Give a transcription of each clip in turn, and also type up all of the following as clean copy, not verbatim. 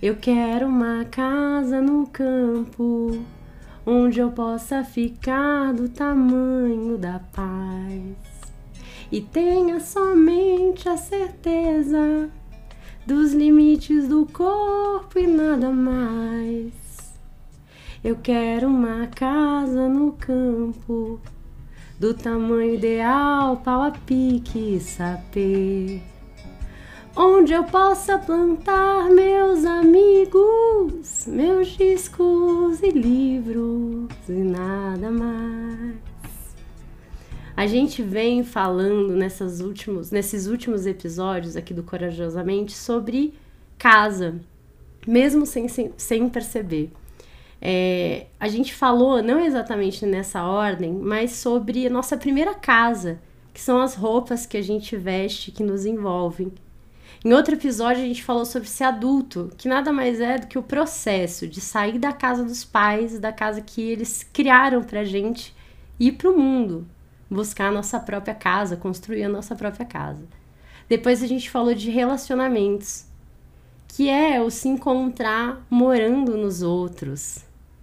Eu quero uma casa no campo, onde eu possa ficar do tamanho da paz e tenha somente a certeza dos limites do corpo e nada mais. Eu quero uma casa no campo, do tamanho ideal, pau a pique e sapê, onde eu possa plantar meus amigos, meus discos e livros e nada mais. A gente vem falando nesses últimos episódios aqui do Corajosamente sobre casa, mesmo sem perceber. A gente falou, não exatamente nessa ordem, mas sobre a nossa primeira casa, que são as roupas que a gente veste, que nos envolvem. Em outro episódio a gente falou sobre ser adulto, que nada mais é do que o processo de sair da casa dos pais, da casa que eles criaram pra gente, e ir pro mundo, buscar a nossa própria casa, construir a nossa própria casa. Depois a gente falou de relacionamentos, que é o se encontrar morando nos outros.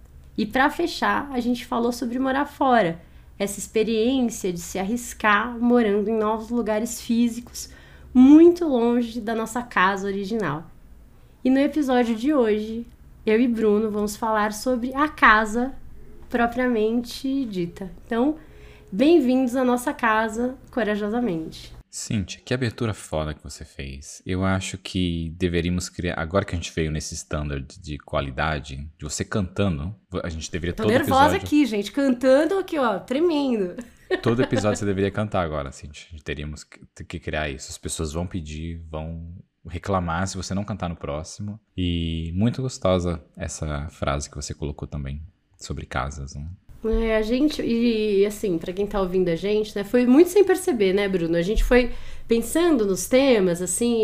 E para fechar, a gente falou sobre morar fora, essa experiência de se arriscar morando em novos lugares físicos, muito longe da nossa casa original. E no episódio de hoje, eu e Bruno vamos falar sobre a casa propriamente dita. Então, bem-vindos à nossa casa, Corajosamente. Cíntia, que abertura foda que você fez. Eu acho que deveríamos criar, agora que a gente veio nesse standard de qualidade, de você cantando, a gente deveria Tô todo nervosa episódio... aqui, gente, cantando aqui, ó, tremendo. Todo episódio você deveria cantar agora, Cíntia. A gente teríamos que criar isso. As pessoas vão pedir, vão reclamar se você não cantar no próximo. E muito gostosa essa frase que você colocou também, sobre casas, né? A gente, e assim, pra quem tá ouvindo a gente, né, foi muito sem perceber, né, Bruno? A gente foi pensando nos temas, assim,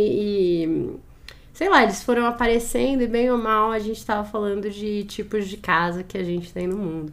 e sei lá, eles foram aparecendo e bem ou mal a gente tava falando de tipos de casa que a gente tem no mundo.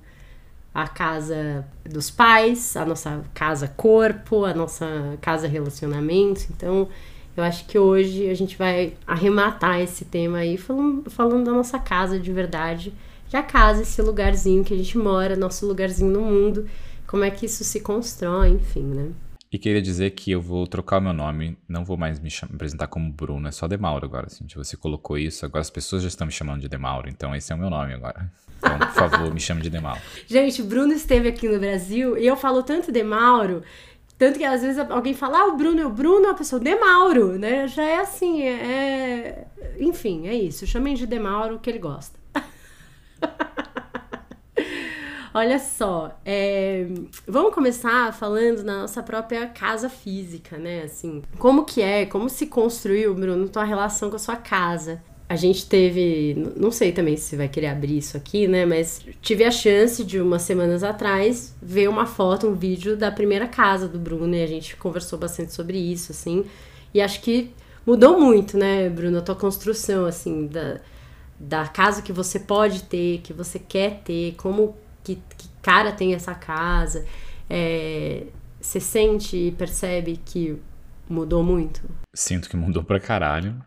A casa dos pais, a nossa casa corpo, a nossa casa relacionamento. Então, eu acho que hoje a gente vai arrematar esse tema aí falando da nossa casa de verdade. Que a casa, esse lugarzinho que a gente mora, nosso lugarzinho no mundo, como é que isso se constrói, enfim, né? E queria dizer que eu vou trocar o meu nome, não vou mais me apresentar como Bruno, é só Demauro agora, assim. Você colocou isso, agora as pessoas já estão me chamando de Demauro, então esse é o meu nome agora. Então, por favor, me chame de Demauro. Gente, Bruno esteve aqui no Brasil e eu falo tanto Demauro, tanto que às vezes alguém fala, o Bruno, a pessoa, Demauro, né? Já é assim, enfim, é isso. Chamem de Demauro, que ele gosta. Olha só, vamos começar falando na nossa própria casa física, né? Assim, como se construiu, Bruno, tua relação com a sua casa? A gente teve, não sei também se vai querer abrir isso aqui, né? Mas tive a chance de umas semanas atrás ver uma foto, um vídeo da primeira casa do Bruno e a gente conversou bastante sobre isso, assim. E acho que mudou muito, né, Bruno, a tua construção, assim, da casa que você pode ter, que você quer ter, como que cara tem essa casa. Você sente e percebe que mudou muito? Sinto que mudou pra caralho.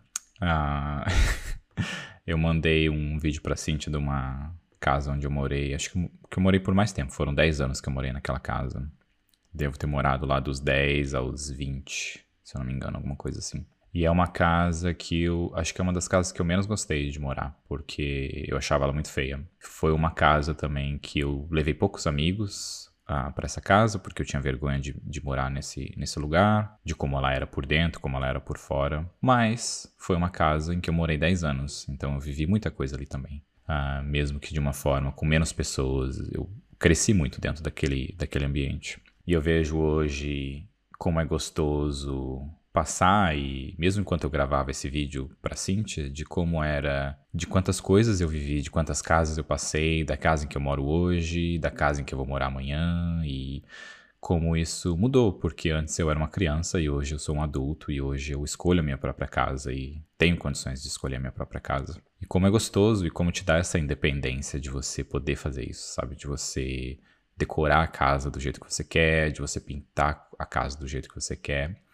Eu mandei um vídeo pra Cíntia de uma casa onde eu morei. Acho que eu morei por mais tempo. Foram 10 anos que eu morei naquela casa. Devo ter morado lá dos 10 aos 20, se eu não me engano, alguma coisa assim. E é uma casa que eu acho que é uma das casas que eu menos gostei de morar, porque eu achava ela muito feia. Foi uma casa também que eu levei poucos amigos pra essa casa, porque eu tinha vergonha de morar nesse lugar, de como ela era por dentro, como ela era por fora. Mas foi uma casa em que eu morei 10 anos, então eu vivi muita coisa ali também. Mesmo que de uma forma com menos pessoas, eu cresci muito dentro daquele ambiente. E eu vejo hoje como é gostoso passar, e mesmo enquanto eu gravava esse vídeo pra Cíntia, de como era, de quantas coisas eu vivi, de quantas casas eu passei, da casa em que eu moro hoje, da casa em que eu vou morar amanhã, e como isso mudou, porque antes eu era uma criança e hoje eu sou um adulto e hoje eu escolho a minha própria casa e tenho condições de escolher a minha própria casa. E como é gostoso e como te dá essa independência de você poder fazer isso, sabe? De você decorar a casa do jeito que você quer, de você pintar a casa do jeito que você quer.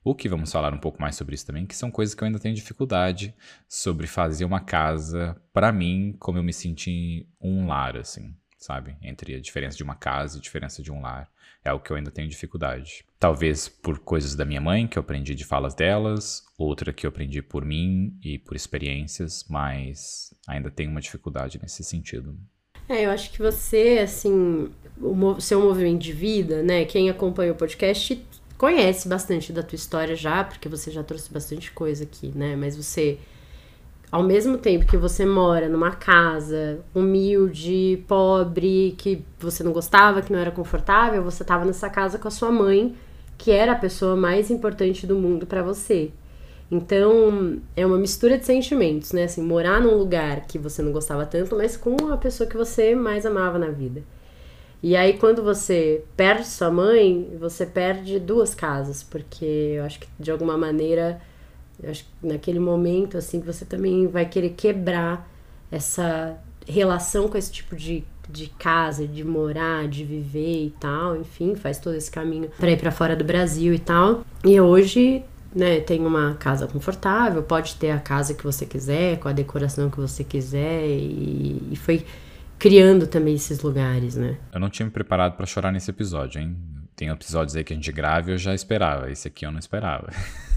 O que vamos falar um pouco mais sobre isso também, que são coisas que eu ainda tenho dificuldade sobre fazer uma casa, pra mim, como eu me senti um lar, assim, sabe? Entre a diferença de uma casa e a diferença de um lar. É algo que eu ainda tenho dificuldade. Talvez por coisas da minha mãe, que eu aprendi de falas delas, outra que eu aprendi por mim e por experiências, mas ainda tenho uma dificuldade nesse sentido. Eu acho que você, assim, o seu movimento de vida, né? Quem acompanha o podcast conhece bastante da tua história já, porque você já trouxe bastante coisa aqui, né? Mas você, ao mesmo tempo que você mora numa casa humilde, pobre, que você não gostava, que não era confortável, você tava nessa casa com a sua mãe, que era a pessoa mais importante do mundo pra você. Então, é uma mistura de sentimentos, né? Assim, morar num lugar que você não gostava tanto, mas com a pessoa que você mais amava na vida. E aí, quando você perde sua mãe, você perde duas casas, porque eu acho que, de alguma maneira, eu acho que naquele momento, assim, você também vai querer quebrar essa relação com esse tipo de casa, de morar, de viver e tal. Enfim, faz todo esse caminho pra ir pra fora do Brasil e tal. E hoje, né, tem uma casa confortável, pode ter a casa que você quiser, com a decoração que você quiser, e foi criando também esses lugares, né? Eu não tinha me preparado pra chorar nesse episódio, hein? Tem episódios aí que a gente grava e eu já esperava. Esse aqui eu não esperava.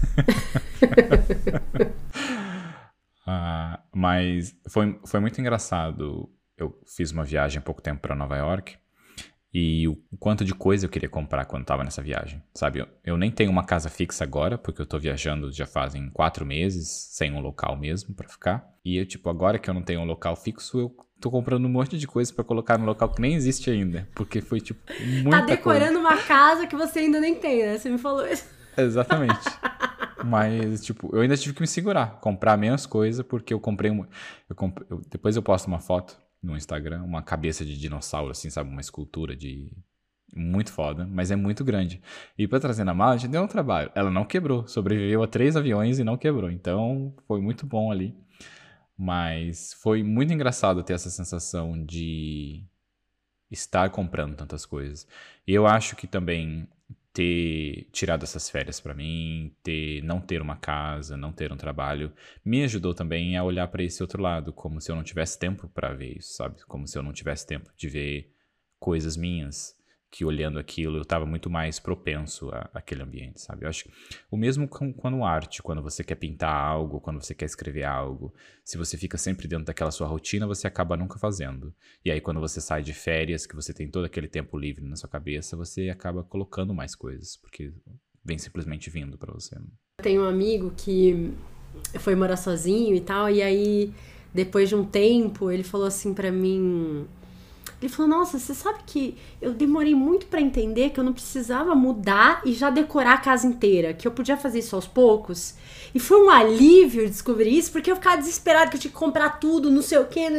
Mas foi muito engraçado. Eu fiz uma viagem há pouco tempo pra Nova York. E o quanto de coisa eu queria comprar quando tava nessa viagem, sabe? Eu nem tenho uma casa fixa agora, porque eu tô viajando já fazem 4 meses, sem um local mesmo pra ficar. E eu, tipo, agora que eu não tenho um local fixo, eu tô comprando um monte de coisa pra colocar no local que nem existe ainda. Porque foi, tipo, muita coisa. Tá decorando uma casa que você ainda nem tem, né? Você me falou isso. Exatamente. Mas, tipo, eu ainda tive que me segurar, comprar menos coisa, porque eu comprei depois eu posto uma foto no Instagram, uma cabeça de dinossauro, assim, sabe? Uma escultura de... muito foda, mas é muito grande. E pra trazer na mala, a gente deu um trabalho. Ela não quebrou, sobreviveu a 3 aviões e não quebrou. Então, foi muito bom ali. Mas foi muito engraçado ter essa sensação de estar comprando tantas coisas. E eu acho que também ter tirado essas férias pra mim, não ter uma casa, não ter um trabalho, me ajudou também a olhar pra esse outro lado, como se eu não tivesse tempo pra ver isso, sabe? Como se eu não tivesse tempo de ver coisas minhas, que olhando aquilo eu tava muito mais propenso àquele ambiente, sabe? Eu acho que o mesmo com arte, quando você quer pintar algo, quando você quer escrever algo, se você fica sempre dentro daquela sua rotina, você acaba nunca fazendo. E aí quando você sai de férias, que você tem todo aquele tempo livre na sua cabeça, você acaba colocando mais coisas, porque vem simplesmente vindo pra você. Eu tenho um amigo que foi morar sozinho e tal, e aí depois de um tempo ele falou assim pra mim... Ele falou, nossa, você sabe que eu demorei muito pra entender que eu não precisava mudar e já decorar a casa inteira, que eu podia fazer isso aos poucos. E foi um alívio descobrir isso, porque eu ficava desesperada que eu tinha que comprar tudo, não sei o quê.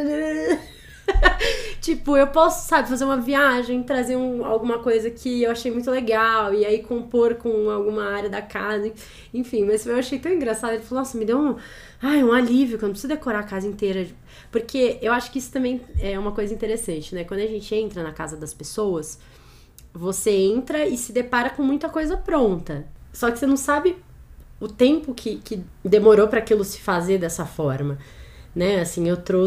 Tipo, eu posso, sabe, fazer uma viagem, trazer alguma coisa que eu achei muito legal, e aí compor com alguma área da casa, enfim, mas eu achei tão engraçado. Ele falou, nossa, me deu um alívio, que eu não preciso decorar a casa inteira. Porque eu acho que isso também é uma coisa interessante, né? Quando a gente entra na casa das pessoas, você entra e se depara com muita coisa pronta. Só que você não sabe o tempo que demorou para aquilo se fazer dessa forma, né? Assim,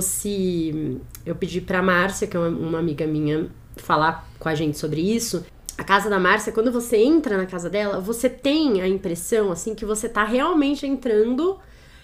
eu pedi pra Márcia, que é uma amiga minha, falar com a gente sobre isso. A casa da Márcia, quando você entra na casa dela, você tem a impressão, assim, que você tá realmente entrando...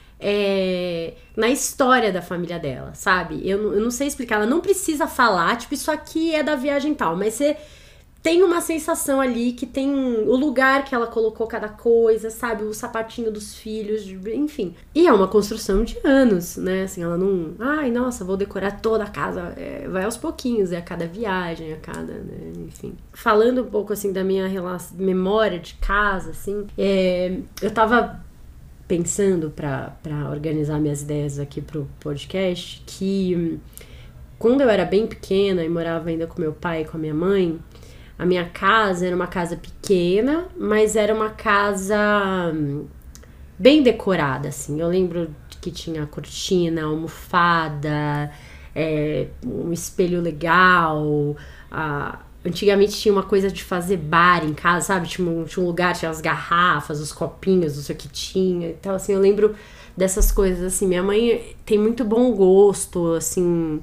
na história da família dela, sabe? Eu não sei explicar, ela não precisa falar, tipo, isso aqui é da viagem tal, mas você tem uma sensação ali que tem o lugar que ela colocou cada coisa, sabe? O sapatinho dos filhos, enfim. E é uma construção de anos, né? Assim, ela não... Ai, nossa, vou decorar toda a casa. Vai aos pouquinhos, a cada viagem, né? Enfim. Falando um pouco, assim, da minha memória de casa, assim, eu tava... pensando para organizar minhas ideias aqui pro podcast, que quando eu era bem pequena e morava ainda com meu pai e com a minha mãe, a minha casa era uma casa pequena, mas era uma casa bem decorada, assim. Eu lembro que tinha cortina, almofada, um espelho legal, Antigamente tinha uma coisa de fazer bar em casa, sabe? Tinha um lugar, tinha as garrafas, os copinhos, não sei o que tinha. Então, assim, eu lembro dessas coisas, assim. Minha mãe tem muito bom gosto, assim,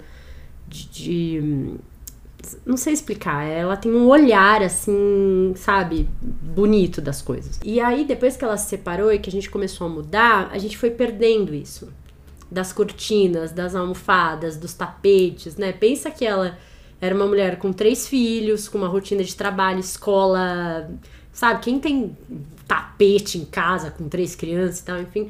não sei explicar. Ela tem um olhar, assim, sabe? Bonito das coisas. E aí, depois que ela se separou e que a gente começou a mudar, a gente foi perdendo isso. Das cortinas, das almofadas, dos tapetes, né? Pensa que ela era uma mulher com 3 filhos, com uma rotina de trabalho, escola, sabe? Quem tem tapete em casa com 3 crianças e tal, enfim.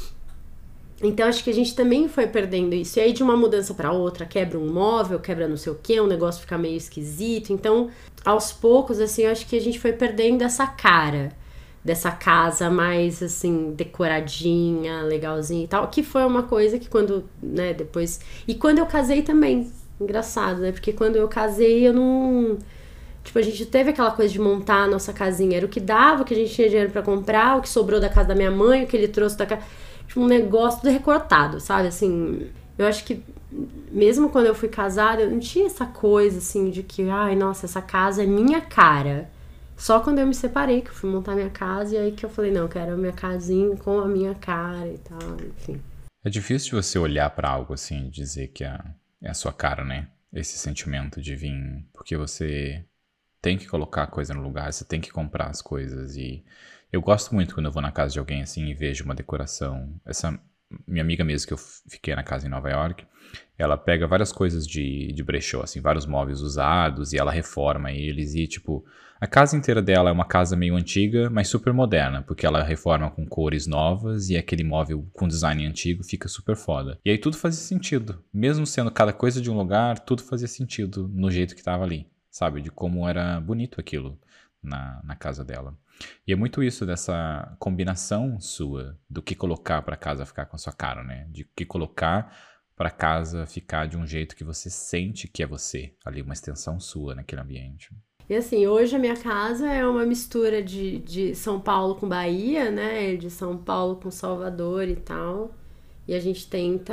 Então, acho que a gente também foi perdendo isso. E aí, de uma mudança para outra, quebra um móvel, quebra não sei o quê, um negócio fica meio esquisito. Então, aos poucos, assim, eu acho que a gente foi perdendo essa cara dessa casa mais, assim, decoradinha, legalzinha e tal. Que foi uma coisa que quando, né, depois... E quando eu casei também. Engraçado, né? Porque quando eu casei, eu não... Tipo, a gente teve aquela coisa de montar a nossa casinha. Era o que dava, o que a gente tinha dinheiro pra comprar, o que sobrou da casa da minha mãe, o que ele trouxe da casa... Tipo, um negócio tudo recortado, sabe? Assim, eu acho que mesmo quando eu fui casada, eu não tinha essa coisa, assim, de que... Ai, nossa, essa casa é minha cara. Só quando eu me separei, que eu fui montar minha casa, e aí que eu falei, não, eu quero a minha casinha com a minha cara e tal, enfim. É difícil de você olhar pra algo assim e dizer que é a sua cara, né? Esse sentimento de vir, porque você tem que colocar a coisa no lugar, você tem que comprar as coisas. E eu gosto muito quando eu vou na casa de alguém assim e vejo uma decoração. Essa minha amiga mesmo que eu fiquei na casa em Nova York, ela pega várias coisas de brechó, assim, vários móveis usados e ela reforma eles e, tipo, a casa inteira dela é uma casa meio antiga, mas super moderna, porque ela reforma com cores novas e aquele móvel com design antigo fica super foda. E aí tudo fazia sentido. Mesmo sendo cada coisa de um lugar, tudo fazia sentido no jeito que tava ali, sabe? De como era bonito aquilo na casa dela. E é muito isso dessa combinação sua do que colocar pra casa ficar com a sua cara, né? De que colocar pra casa ficar de um jeito que você sente que é você, ali uma extensão sua naquele ambiente. E assim, hoje a minha casa é uma mistura de São Paulo com Bahia, né? De São Paulo com Salvador e tal. E a gente tenta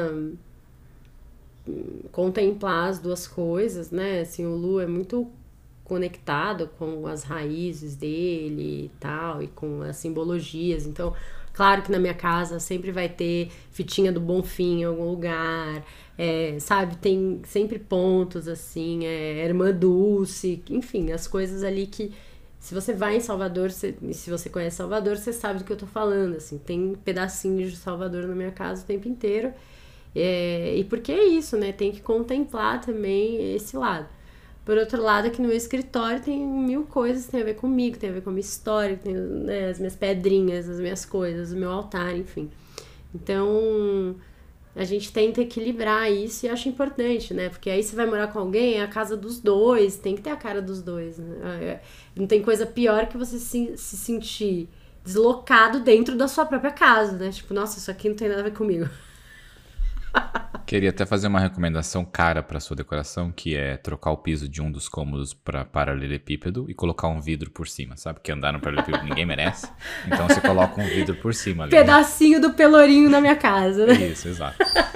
contemplar as duas coisas, né? Assim, o Lu é muito conectado com as raízes dele e tal, e com as simbologias. Então, claro que na minha casa sempre vai ter fitinha do Bonfim em algum lugar, sabe? Tem sempre pontos, assim, Irmã Dulce, enfim, as coisas ali que... Se você vai em Salvador, se você conhece Salvador, você sabe do que eu tô falando, assim. Tem pedacinhos de Salvador na minha casa o tempo inteiro. E porque é isso, né? Tem que contemplar também esse lado. Por outro lado, aqui no meu escritório tem 1000 coisas que tem a ver comigo, tem a ver com a minha história, tem, né, as minhas pedrinhas, as minhas coisas, o meu altar, enfim. Então, a gente tenta equilibrar isso e acho importante, né? Porque aí você vai morar com alguém, é a casa dos dois, tem que ter a cara dos dois, né? Não tem coisa pior que você se sentir deslocado dentro da sua própria casa, né? Tipo, nossa, isso aqui não tem nada a ver comigo. Queria até fazer uma recomendação cara para sua decoração, que é trocar o piso de um dos cômodos para paralelepípedo e colocar um vidro por cima, sabe? Que andar no paralelepípedo ninguém merece. Então você coloca um vidro por cima ali. Pedacinho do pelourinho na minha casa, né? Isso, exato.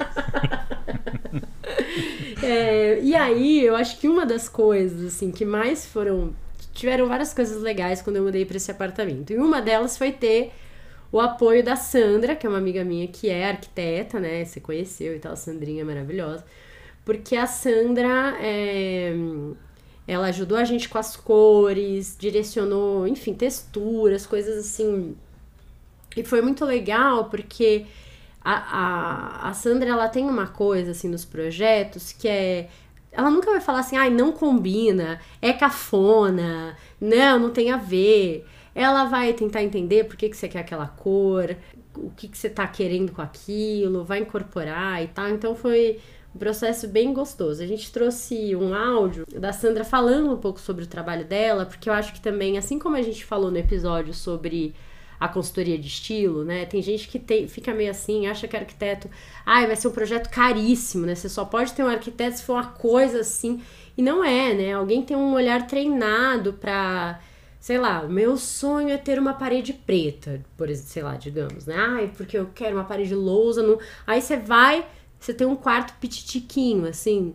E aí, eu acho que uma das coisas, assim, que mais tiveram várias coisas legais quando eu mudei para esse apartamento. E uma delas foi ter o apoio da Sandra, que é uma amiga minha que é arquiteta, né? Você conheceu e tal, a Sandrinha é maravilhosa. Porque a Sandra, ela ajudou a gente com as cores, direcionou, enfim, texturas, coisas assim. E foi muito legal porque a Sandra, ela tem uma coisa, assim, nos projetos que é... Ela nunca vai falar assim, ai, não combina, é cafona, não tem a ver. Ela vai tentar entender por que você quer aquela cor, o que você tá querendo com aquilo, vai incorporar e tal. Então foi um processo bem gostoso. A gente trouxe um áudio da Sandra falando um pouco sobre o trabalho dela, porque eu acho que também, assim como a gente falou no episódio sobre a consultoria de estilo, né? Tem gente que fica meio assim, acha que arquiteto... vai ser um projeto caríssimo, né? Você só pode ter um arquiteto se for uma coisa assim. E não é, né? Alguém tem um olhar treinado pra... Sei lá, o meu sonho é ter uma parede preta, por exemplo, sei lá, digamos, né? Porque eu quero uma parede lousa. Aí você tem um quarto pititiquinho, assim.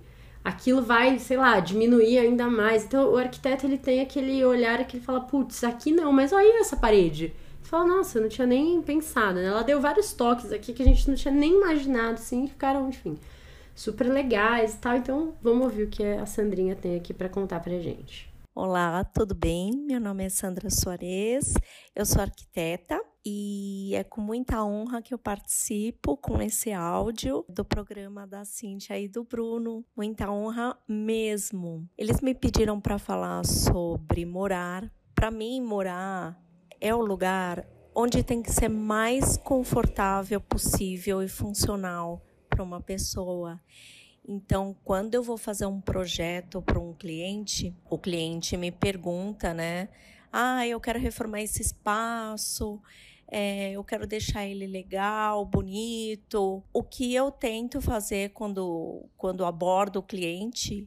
aquilo vai, sei lá, diminuir ainda mais. Então o arquiteto, ele tem aquele olhar que ele fala, putz, aqui não, mas olha essa parede. Você fala, nossa, eu não tinha nem pensado, né? Ela deu vários toques aqui que a gente não tinha nem imaginado, assim, e ficaram, enfim, super legais e tal. Então vamos ouvir o que a Sandrinha tem aqui pra contar pra gente. Olá, tudo bem? Meu nome é Sandra Soares, eu sou arquiteta e é com muita honra que eu participo com esse áudio do programa da Cíntia e do Bruno. Muita honra mesmo. Eles me pediram para falar sobre morar. Para mim, morar é o lugar onde tem que ser mais confortável possível e funcional para uma pessoa. Então, quando eu vou fazer um projeto para um cliente, o cliente me pergunta, né? Eu quero reformar esse espaço, eu quero deixar ele legal, bonito. O que eu tento fazer quando abordo o cliente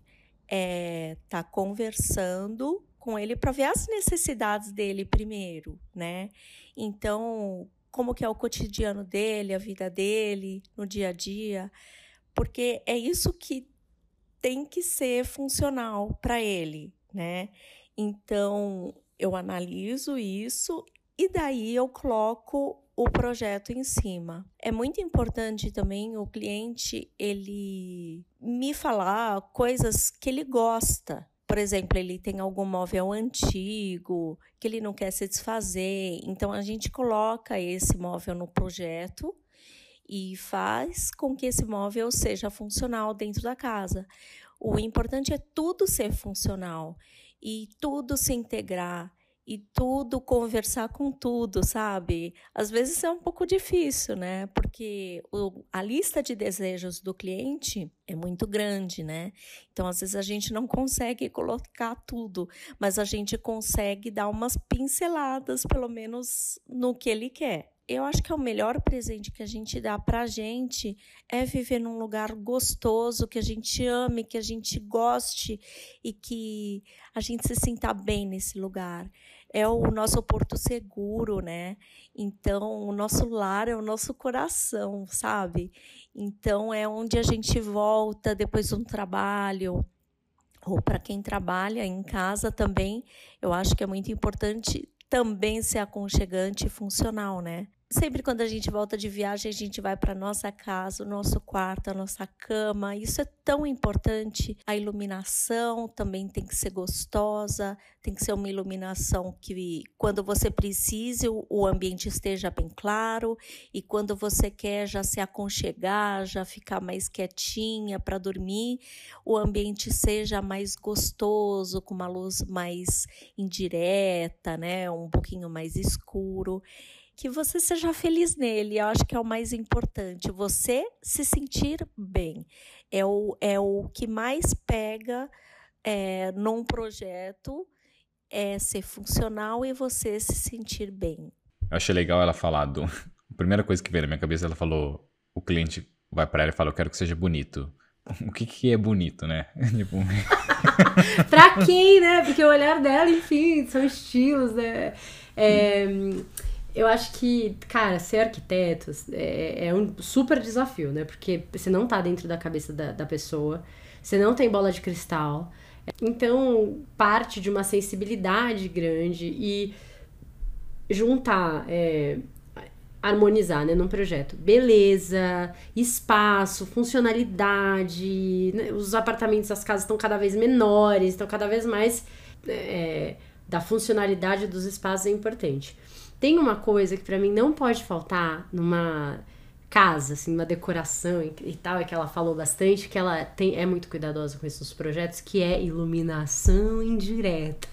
é estar conversando com ele para ver as necessidades dele primeiro, né? Então, como que é o cotidiano dele, a vida dele, no dia a dia, porque é isso que tem que ser funcional para ele, né? Então, eu analiso isso e daí eu coloco o projeto em cima. É muito importante também o cliente, ele me falar coisas que ele gosta. Por exemplo, ele tem algum móvel antigo que ele não quer se desfazer. Então, a gente coloca esse móvel no projeto e faz com que esse móvel seja funcional dentro da casa. O importante é tudo ser funcional e tudo se integrar e tudo conversar com tudo, sabe? Às vezes é um pouco difícil, né? Porque a lista de desejos do cliente é muito grande, né? Então, às vezes a gente não consegue colocar tudo, mas a gente consegue dar umas pinceladas, pelo menos, no que ele quer. Eu acho que é o melhor presente que a gente dá pra gente é viver num lugar gostoso, que a gente ame, que a gente goste e que a gente se sinta bem nesse lugar. É o nosso porto seguro, né? Então, o nosso lar é o nosso coração, sabe? Então, é onde a gente volta depois de um trabalho, ou para quem trabalha em casa também, eu acho que é muito importante também ser aconchegante e funcional, né? Sempre quando a gente volta de viagem, a gente vai para nossa casa, o nosso quarto, a nossa cama. Isso é tão importante. A iluminação também tem que ser gostosa, tem que ser uma iluminação que, quando você precise, o ambiente esteja bem claro. E quando você quer já se aconchegar, já ficar mais quietinha para dormir, o ambiente seja mais gostoso, com uma luz mais indireta, né? Um pouquinho mais escuro. Que você seja feliz nele, eu acho que é o mais importante, você se sentir bem, é o que mais pega num projeto, é ser funcional e você se sentir bem. Eu achei legal ela falar a primeira coisa que veio na minha cabeça, ela falou, o cliente vai pra ela e fala, eu quero que seja bonito. O que é bonito, né? Tipo... Pra quem, né? Porque o olhar dela, enfim, são estilos, né? Eu acho que, cara, ser arquiteto é um super desafio, né? Porque você não tá dentro da cabeça da pessoa, você não tem bola de cristal. Então, parte de uma sensibilidade grande e juntar, harmonizar, né, num projeto. Beleza, espaço, funcionalidade, né? Os apartamentos, as casas estão cada vez menores, estão cada vez mais... da funcionalidade dos espaços é importante. Tem uma coisa que pra mim não pode faltar numa casa, assim, uma decoração e tal, é que ela falou bastante, que ela é muito cuidadosa com esses projetos, que é iluminação indireta.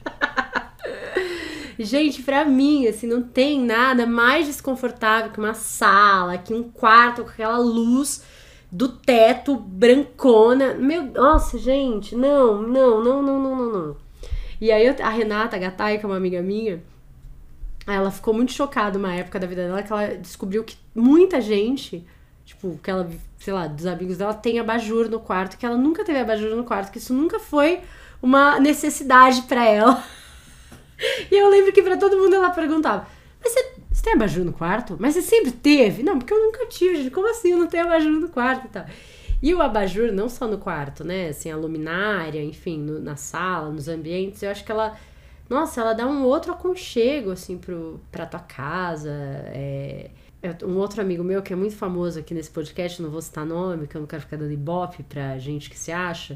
Gente, pra mim, assim, não tem nada mais desconfortável que uma sala, que um quarto com aquela luz do teto brancona. Nossa, gente, não. E aí a Renata Gattai, que é uma amiga minha, ela ficou muito chocada uma época da vida dela, que ela descobriu que muita gente, tipo, que ela, sei lá, dos amigos dela, tem abajur no quarto, que ela nunca teve abajur no quarto, que isso nunca foi uma necessidade pra ela. E eu lembro que pra todo mundo ela perguntava, mas você tem abajur no quarto? Mas você sempre teve? Não, porque eu nunca tive, gente. Como assim eu não tenho abajur no quarto e tal? E o abajur, não só no quarto, né? Assim, a luminária, enfim, na sala, nos ambientes, eu acho que ela... Nossa, ela dá um outro aconchego, assim, pra tua casa. Um outro amigo meu, que é muito famoso aqui nesse podcast, não vou citar nome, que eu não quero ficar dando ibope pra gente que se acha.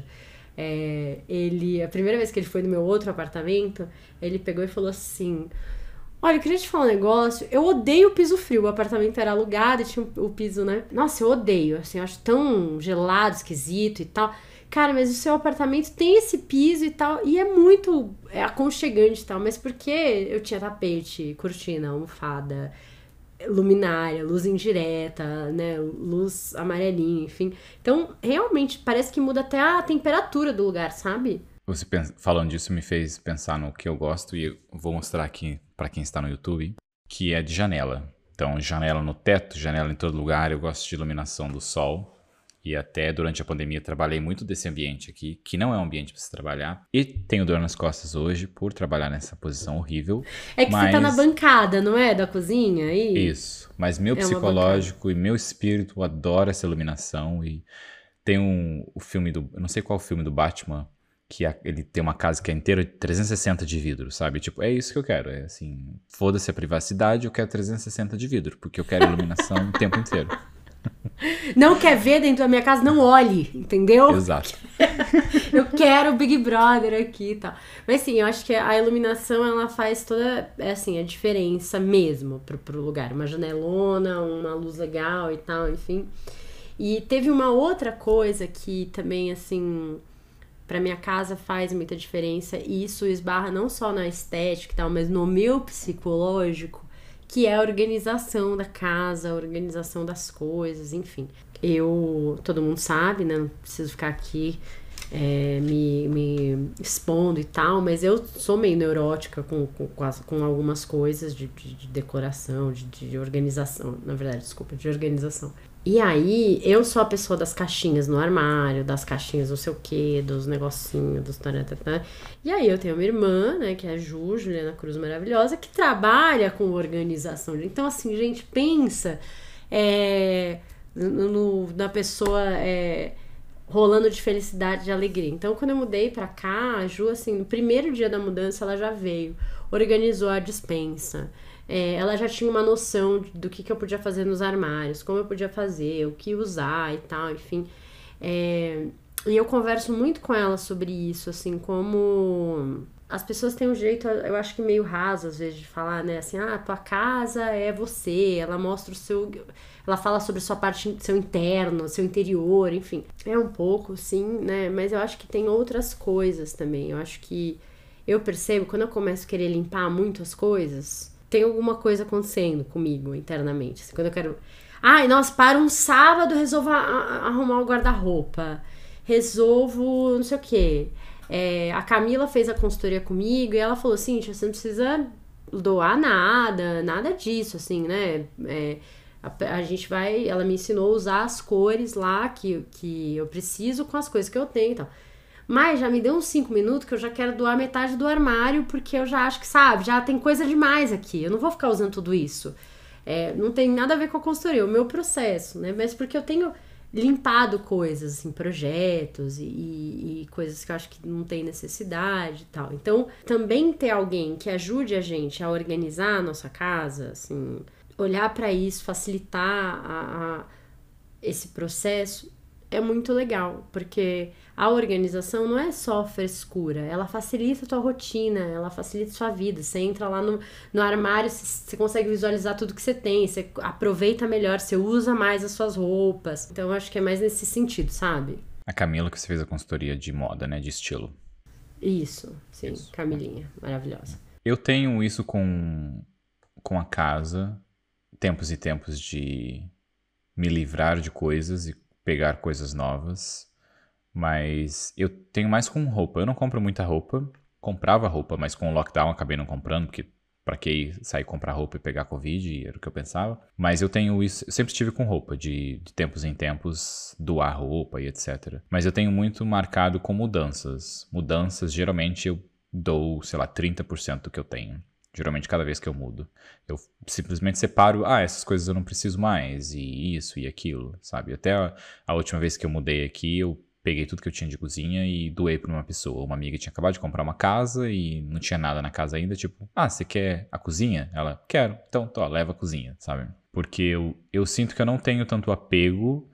A primeira vez que ele foi no meu outro apartamento, ele pegou e falou assim... Olha, eu queria te falar um negócio. Eu odeio o piso frio. O apartamento era alugado e tinha o piso, né? Nossa, eu odeio. Assim, eu acho tão gelado, esquisito e tal. Cara, mas o seu apartamento tem esse piso e tal. E é muito aconchegante e tal. Mas porque eu tinha tapete, cortina, almofada, luminária, luz indireta, né? Luz amarelinha, enfim. Então, realmente, parece que muda até a temperatura do lugar, sabe? Você falando disso me fez pensar no que eu gosto e eu vou mostrar aqui para quem está no YouTube, que é de janela. Então, janela no teto, janela em todo lugar. Eu gosto de iluminação do sol e até durante a pandemia trabalhei muito desse ambiente aqui, que não é um ambiente para se trabalhar. E tenho dor nas costas hoje por trabalhar nessa posição horrível. É que você tá na bancada, não é? Da cozinha? Isso. Mas meu psicológico e meu espírito adora essa iluminação. E tem o filme eu não sei qual filme do Batman, que ele tem uma casa que é inteira de 360 de vidro, sabe? Tipo, é isso que eu quero. É assim, foda-se a privacidade, eu quero 360 de vidro, porque eu quero iluminação o tempo inteiro. Não quer ver dentro da minha casa, não olhe, entendeu? Exato. Eu quero o Big Brother aqui e tal. Mas sim, eu acho que a iluminação, ela faz toda, assim, a diferença mesmo pro lugar. Uma janelona, uma luz legal e tal, enfim. E teve uma outra coisa que também, assim... Pra minha casa faz muita diferença e isso esbarra não só na estética e tal, mas no meu psicológico, que é a organização da casa, a organização das coisas, enfim. Todo mundo sabe, né, não preciso ficar aqui me expondo e tal, mas eu sou meio neurótica com algumas coisas de decoração, de organização, na verdade, desculpa, de organização. E aí, eu sou a pessoa das caixinhas no armário, das caixinhas não sei o quê, dos negocinhos, dos tarantatã. E aí, eu tenho uma irmã, né, que é a Juliana Cruz maravilhosa, que trabalha com organização. Então, assim, gente, pensa na pessoa rolando de felicidade, de alegria. Então, quando eu mudei pra cá, a Ju, assim, no primeiro dia da mudança, ela já veio, organizou a despensa. Ela já tinha uma noção do que eu podia fazer nos armários, como eu podia fazer, o que usar e tal, enfim. E eu converso muito com ela sobre isso, assim, como as pessoas têm um jeito, eu acho que meio raso, às vezes, de falar, né, assim, tua casa é você, ela mostra ela fala sobre sua parte, seu interno, seu interior, enfim. É um pouco, sim, né, mas eu acho que tem outras coisas também. Eu acho que eu percebo, quando eu começo a querer limpar muito as coisas... Tem alguma coisa acontecendo comigo internamente. Assim, quando eu quero... nossa, para um sábado, resolvo arrumar o guarda-roupa. Resolvo não sei o quê. A Camila fez a consultoria comigo e ela falou assim, você não precisa doar nada disso, assim, né? A gente vai... Ela me ensinou a usar as cores lá que eu preciso com as coisas que eu tenho e tal. Mas já me deu uns 5 minutos que eu já quero doar metade do armário, porque eu já acho que, sabe, já tem coisa demais aqui. Eu não vou ficar usando tudo isso. Não tem nada a ver com a consultoria, o meu processo, né? Mas porque eu tenho limpado coisas, assim, projetos e coisas que eu acho que não tem necessidade e tal. Então, também ter alguém que ajude a gente a organizar a nossa casa, assim, olhar para isso, facilitar esse processo, é muito legal, porque a organização não é só frescura, ela facilita a tua rotina, ela facilita a sua vida. Você entra lá no armário, você consegue visualizar tudo que você tem, você aproveita melhor, você usa mais as suas roupas. Então eu acho que é mais nesse sentido, sabe? A Camila que você fez a consultoria de moda, né, de estilo. Isso, sim, isso. Camilinha, maravilhosa. Eu tenho isso com a casa, tempos e tempos de me livrar de coisas e pegar coisas novas, mas eu tenho mais com roupa. Eu não compro muita roupa, comprava roupa, mas com o lockdown acabei não comprando, porque pra que sair comprar roupa e pegar Covid, era o que eu pensava. Mas eu tenho isso, eu sempre estive com roupa, de tempos em tempos, doar roupa e etc. Mas eu tenho muito marcado com mudanças. Mudanças, geralmente eu dou, sei lá, 30% do que eu tenho. Geralmente, cada vez que eu mudo, eu simplesmente separo, essas coisas eu não preciso mais, e isso e aquilo, sabe? Até a última vez que eu mudei aqui, eu peguei tudo que eu tinha de cozinha e doei pra uma pessoa. Uma amiga tinha acabado de comprar uma casa e não tinha nada na casa ainda, tipo, você quer a cozinha? Ela, quero. Então, leva a cozinha, sabe? Porque eu sinto que eu não tenho tanto apego,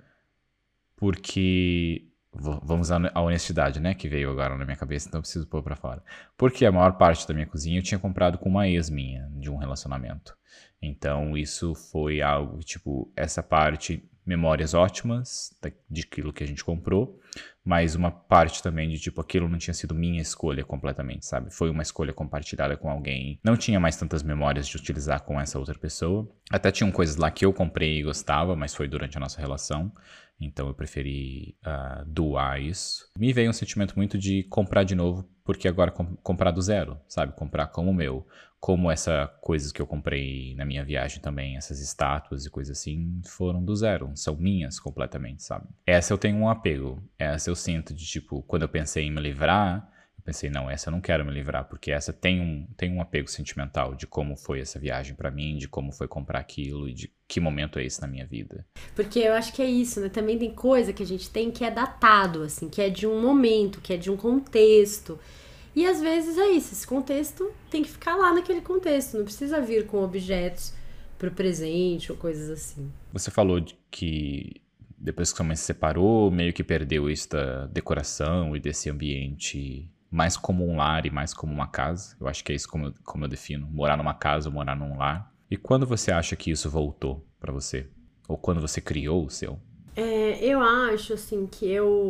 porque... Vamos à honestidade, né? Que veio agora na minha cabeça, então eu preciso pôr pra fora. Porque a maior parte da minha cozinha eu tinha comprado com uma ex minha, de um relacionamento. Então isso foi algo, tipo, essa parte, memórias ótimas de aquilo que a gente comprou, mas uma parte também de, tipo, aquilo não tinha sido minha escolha completamente, sabe? Foi uma escolha compartilhada com alguém. Não tinha mais tantas memórias de utilizar com essa outra pessoa. Até tinham coisas lá que eu comprei e gostava, mas foi durante a nossa relação. Então eu preferi doar isso. Me veio um sentimento muito de comprar de novo, porque agora comprar do zero, sabe? Comprar como meu. Como essas coisas que eu comprei na minha viagem também, essas estátuas e coisas assim, foram do zero. São minhas completamente, sabe? Essa eu tenho um apego. Essa eu sinto de, tipo, quando eu pensei em me livrar... Pensei, não, essa eu não quero me livrar, porque essa tem um apego sentimental de como foi essa viagem pra mim, de como foi comprar aquilo e de que momento é esse na minha vida. Porque eu acho que é isso, né? Também tem coisa que a gente tem que é datado, assim, que é de um momento, que é de um contexto. E às vezes é isso, esse contexto tem que ficar lá naquele contexto, não precisa vir com objetos pro presente ou coisas assim. Você falou de que depois que sua mãe se separou, meio que perdeu isso da decoração e desse ambiente... mais como um lar e mais como uma casa. Eu acho que é isso como eu defino. Morar numa casa ou morar num lar. E quando você acha que isso voltou pra você? Ou quando você criou o seu? Eu acho, assim, que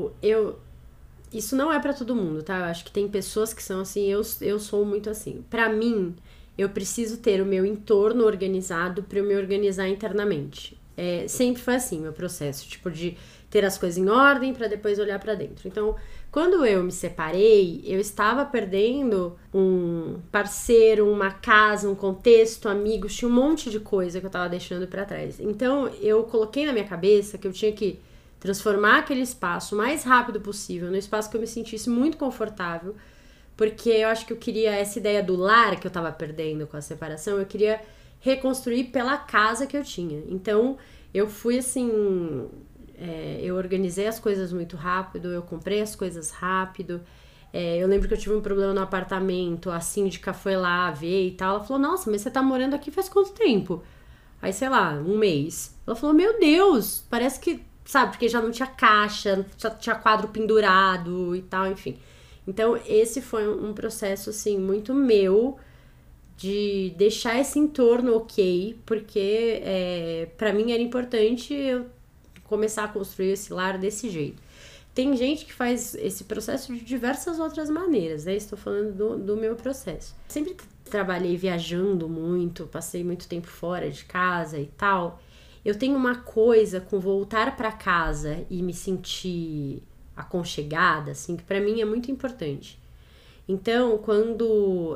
isso não é pra todo mundo, tá? Eu acho que tem pessoas que são assim, eu sou muito assim. Pra mim, eu preciso ter o meu entorno organizado pra eu me organizar internamente. Sempre foi assim, meu processo. Tipo, de ter as coisas em ordem pra depois olhar pra dentro. Então... Quando eu me separei, eu estava perdendo um parceiro, uma casa, um contexto, amigos, tinha um monte de coisa que eu estava deixando para trás. Então, eu coloquei na minha cabeça que eu tinha que transformar aquele espaço o mais rápido possível, num espaço que eu me sentisse muito confortável, porque eu acho que eu queria essa ideia do lar que eu estava perdendo com a separação, eu queria reconstruir pela casa que eu tinha. Então, eu fui assim... eu organizei as coisas muito rápido, eu comprei as coisas rápido. Eu lembro que eu tive um problema no apartamento, a síndica foi lá ver e tal. Ela falou, nossa, mas você tá morando aqui faz quanto tempo? Aí, sei lá, 1 mês. Ela falou, meu Deus, parece que, sabe, porque já não tinha caixa, já tinha quadro pendurado e tal, enfim. Então, esse foi um processo, assim, muito meu de deixar esse entorno ok, porque pra mim era importante eu começar a construir esse lar desse jeito. Tem gente que faz esse processo de diversas outras maneiras, né? Estou falando do meu processo. Sempre trabalhei viajando muito, passei muito tempo fora de casa e tal. Eu tenho uma coisa com voltar para casa e me sentir aconchegada, assim, que para mim é muito importante. Então, quando...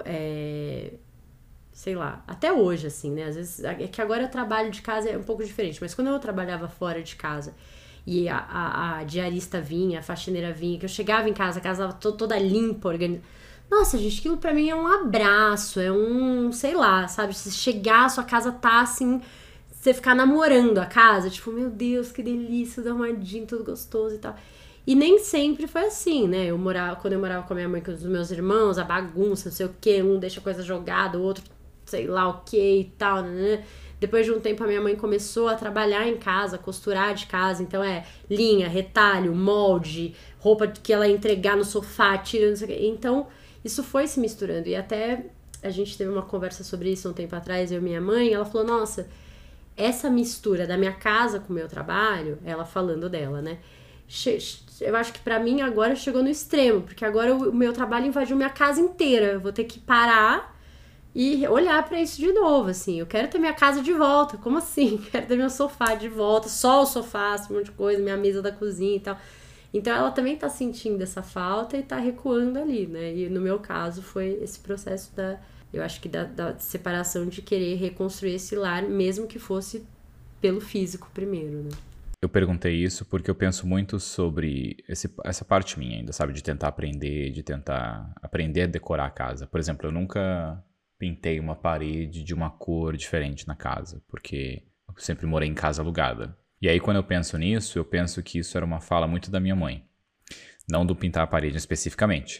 sei lá, até hoje, assim, né? Às vezes, é que agora eu trabalho de casa é um pouco diferente, mas quando eu trabalhava fora de casa e a diarista vinha, a faxineira vinha, que eu chegava em casa, a casa estava toda limpa, organizada. Nossa, gente, aquilo pra mim é um abraço, é um, sei lá, sabe? Se chegar, a sua casa tá assim, você ficar namorando a casa, tipo, meu Deus, que delícia, tudo arrumadinho, tudo gostoso e tal. E nem sempre foi assim, né? Quando eu morava com a minha mãe, com os meus irmãos, a bagunça, não sei o quê, um deixa coisa jogada, o outro sei lá o que e tal, né? Depois de um tempo a minha mãe começou a trabalhar em casa, costurar de casa, então linha, retalho, molde, roupa que ela ia entregar no sofá, tira, não sei o que. Então isso foi se misturando e até a gente teve uma conversa sobre isso um tempo atrás, eu e minha mãe, ela falou, nossa, essa mistura da minha casa com o meu trabalho, ela falando dela, né? Eu acho que pra mim agora chegou no extremo, porque agora o meu trabalho invadiu minha casa inteira, eu vou ter que parar e olhar pra isso de novo, assim. Eu quero ter minha casa de volta. Como assim? Quero ter meu sofá de volta. Só o sofá, um monte de coisa. Minha mesa da cozinha e tal. Então, ela também tá sentindo essa falta e tá recuando ali, né? E no meu caso, foi esse processo eu acho que da separação, de querer reconstruir esse lar, mesmo que fosse pelo físico primeiro, né? Eu perguntei isso porque eu penso muito sobre essa parte minha ainda, sabe? De tentar aprender a decorar a casa. Por exemplo, eu nunca pintei uma parede de uma cor diferente na casa, porque eu sempre morei em casa alugada. E aí, quando eu penso nisso, eu penso que isso era uma fala muito da minha mãe. Não do pintar a parede especificamente,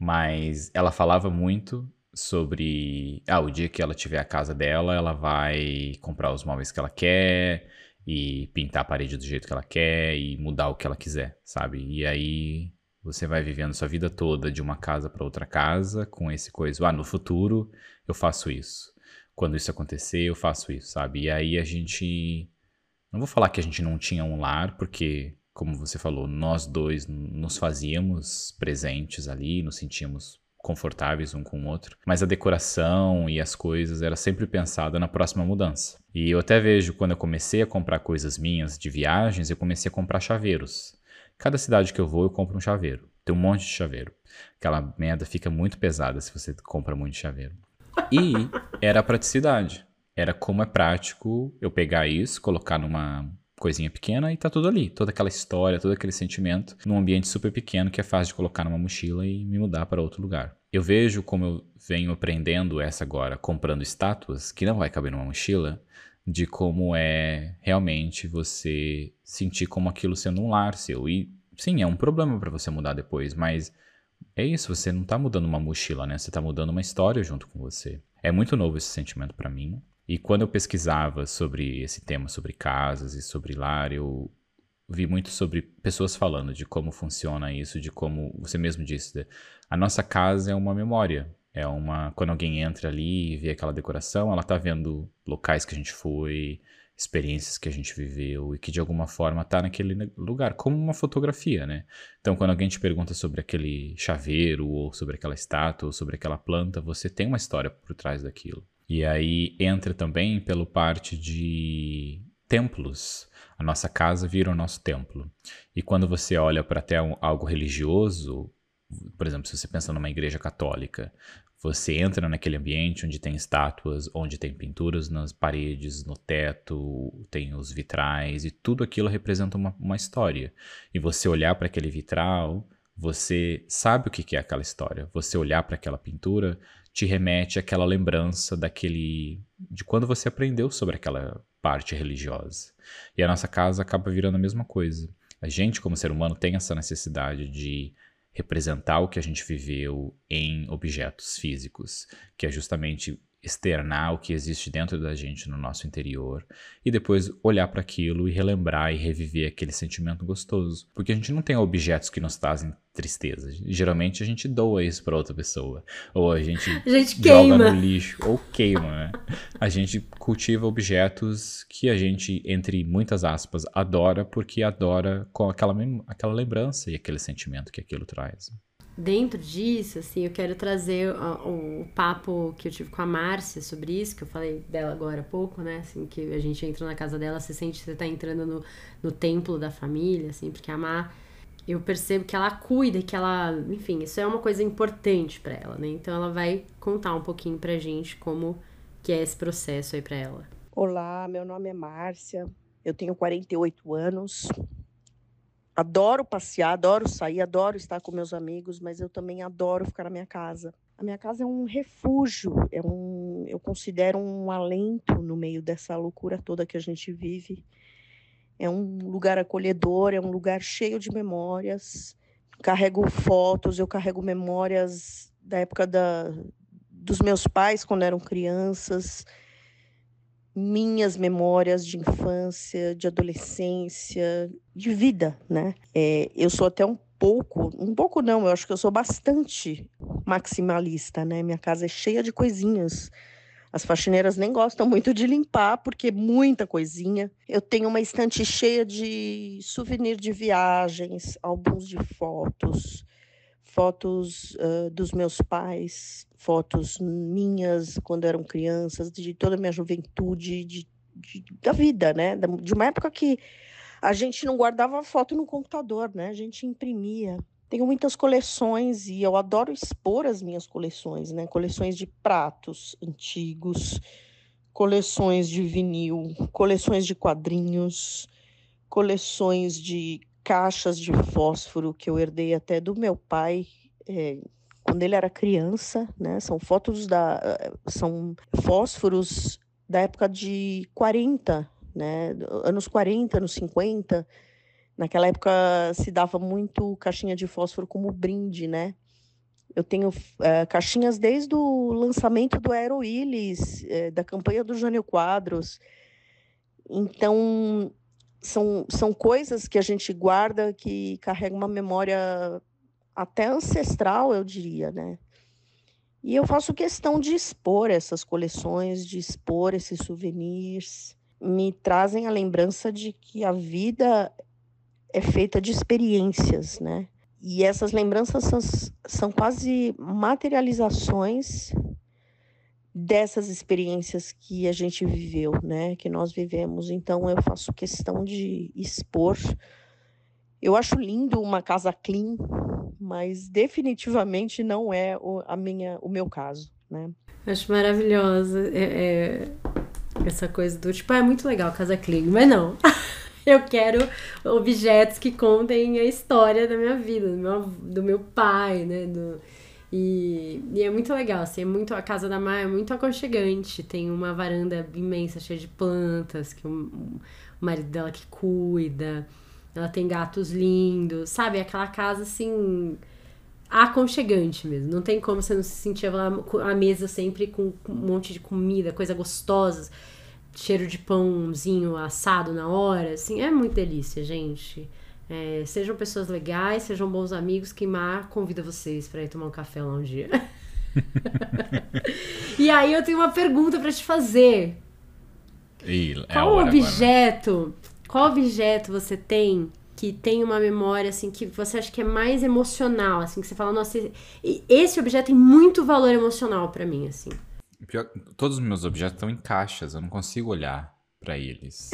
mas ela falava muito sobre, o dia que ela tiver a casa dela, ela vai comprar os móveis que ela quer e pintar a parede do jeito que ela quer e mudar o que ela quiser, sabe? E aí você vai vivendo sua vida toda de uma casa para outra casa com esse coisa, no futuro eu faço isso. Quando isso acontecer, eu faço isso, sabe? E aí a gente, não vou falar que a gente não tinha um lar, porque como você falou, nós dois nos fazíamos presentes ali, nos sentíamos confortáveis um com o outro, mas a decoração e as coisas era sempre pensada na próxima mudança. E eu até vejo quando eu comecei a comprar coisas minhas de viagens, eu comecei a comprar chaveiros. Cada cidade que eu vou, eu compro um chaveiro. Tem um monte de chaveiro. Aquela merda fica muito pesada se você compra muito chaveiro. E era a praticidade. Era como é prático eu pegar isso, colocar numa coisinha pequena e tá tudo ali. Toda aquela história, todo aquele sentimento num ambiente super pequeno que é fácil de colocar numa mochila e me mudar para outro lugar. Eu vejo como eu venho aprendendo essa agora, comprando estátuas, que não vai caber numa mochila, de como é realmente você sentir como aquilo sendo um lar seu. E sim, é um problema para você mudar depois, mas é isso, você não tá mudando uma mochila, né? Você tá mudando uma história junto com você. É muito novo esse sentimento para mim. E quando eu pesquisava sobre esse tema, sobre casas e sobre lar, eu vi muito sobre pessoas falando de como funciona isso, de como você mesmo disse, a nossa casa é uma memória. Quando alguém entra ali e vê aquela decoração, ela tá vendo locais que a gente foi, experiências que a gente viveu e que de alguma forma tá naquele lugar, como uma fotografia, né? Então, quando alguém te pergunta sobre aquele chaveiro, ou sobre aquela estátua, ou sobre aquela planta, você tem uma história por trás daquilo. E aí entra também pelo parte de templos. A nossa casa vira o nosso templo. E quando você olha para até algo religioso, por exemplo, se você pensa numa igreja católica, você entra naquele ambiente onde tem estátuas, onde tem pinturas nas paredes, no teto, tem os vitrais, e tudo aquilo representa uma história. E você olhar para aquele vitral, você sabe o que é aquela história. Você olhar para aquela pintura te remete àquela lembrança de quando você aprendeu sobre aquela parte religiosa. E a nossa casa acaba virando a mesma coisa. A gente, como ser humano, tem essa necessidade de representar o que a gente viveu em objetos físicos, que é justamente externar o que existe dentro da gente no nosso interior e depois olhar para aquilo e relembrar e reviver aquele sentimento gostoso. Porque a gente não tem objetos que nos trazem tristeza. Geralmente a gente doa isso para outra pessoa. Ou a gente joga no lixo. Ou queima, né? A gente cultiva objetos que a gente, entre muitas aspas, adora porque adora com aquela lembrança e aquele sentimento que aquilo traz. Dentro disso, assim, eu quero trazer o papo que eu tive com a Márcia sobre isso, que eu falei dela agora há pouco, né, assim, que a gente entra na casa dela, você sente que você tá entrando no templo da família, assim, porque a Má, eu percebo que ela cuida, que ela, enfim, isso é uma coisa importante pra ela, né, então ela vai contar um pouquinho pra gente como que é esse processo aí pra ela. Olá, meu nome é Márcia, eu tenho 48 anos, adoro passear, adoro sair, adoro estar com meus amigos, mas eu também adoro ficar na minha casa. A minha casa é um refúgio, eu considero um alento no meio dessa loucura toda que a gente vive. É um lugar acolhedor, é um lugar cheio de memórias. Carrego fotos, eu carrego memórias da época dos meus pais quando eram crianças, minhas memórias de infância, de adolescência, de vida, né? Eu sou até um pouco não, eu acho que eu sou bastante maximalista, né? Minha casa é cheia de coisinhas. As faxineiras nem gostam muito de limpar, porque é muita coisinha. Eu tenho uma estante cheia de souvenir de viagens, álbuns de fotos dos meus pais, fotos minhas quando eram crianças, de toda a minha juventude, da vida, né? De uma época que a gente não guardava foto no computador, né? A gente imprimia. Tenho muitas coleções e eu adoro expor as minhas coleções, né? Coleções de pratos antigos, coleções de vinil, coleções de quadrinhos, coleções de caixas de fósforo que eu herdei até do meu pai, quando ele era criança, né? São são fósforos da época de 40, né? Anos 40, anos 50. Naquela época se dava muito caixinha de fósforo como brinde, né? Eu tenho caixinhas desde o lançamento do Aerowillis, da campanha do Jânio Quadros. Então, são coisas que a gente guarda que carregam uma memória até ancestral, eu diria, né? E eu faço questão de expor essas coleções, de expor esses souvenirs. Me trazem a lembrança de que a vida é feita de experiências, né? E essas lembranças são quase materializações dessas experiências que a gente viveu, né? Que nós vivemos. Então, eu faço questão de expor. Eu acho lindo uma casa clean, mas definitivamente não é o meu caso, né? Acho maravilhosa essa coisa do tipo, é muito legal casa clean, mas não. Eu quero objetos que contem a história da minha vida, do meu pai, né? E é muito legal, assim, a casa da Maia é muito aconchegante. Tem uma varanda imensa, cheia de plantas, que o marido dela que cuida. Ela tem gatos lindos, sabe? Aquela casa, assim, aconchegante mesmo. Não tem como você não se sentir lá à mesa sempre com um monte de comida, coisa gostosa, cheiro de pãozinho assado na hora, assim, é muito delícia, gente. Sejam pessoas legais, sejam bons amigos, que Mar convida vocês pra ir tomar um café lá um dia. E aí eu tenho uma pergunta pra te fazer. Qual objeto você tem que tem uma memória, assim, que você acha que é mais emocional, assim, que você fala, nossa, esse objeto tem muito valor emocional pra mim, assim? Pior, todos os meus objetos estão em caixas, eu não consigo olhar pra eles.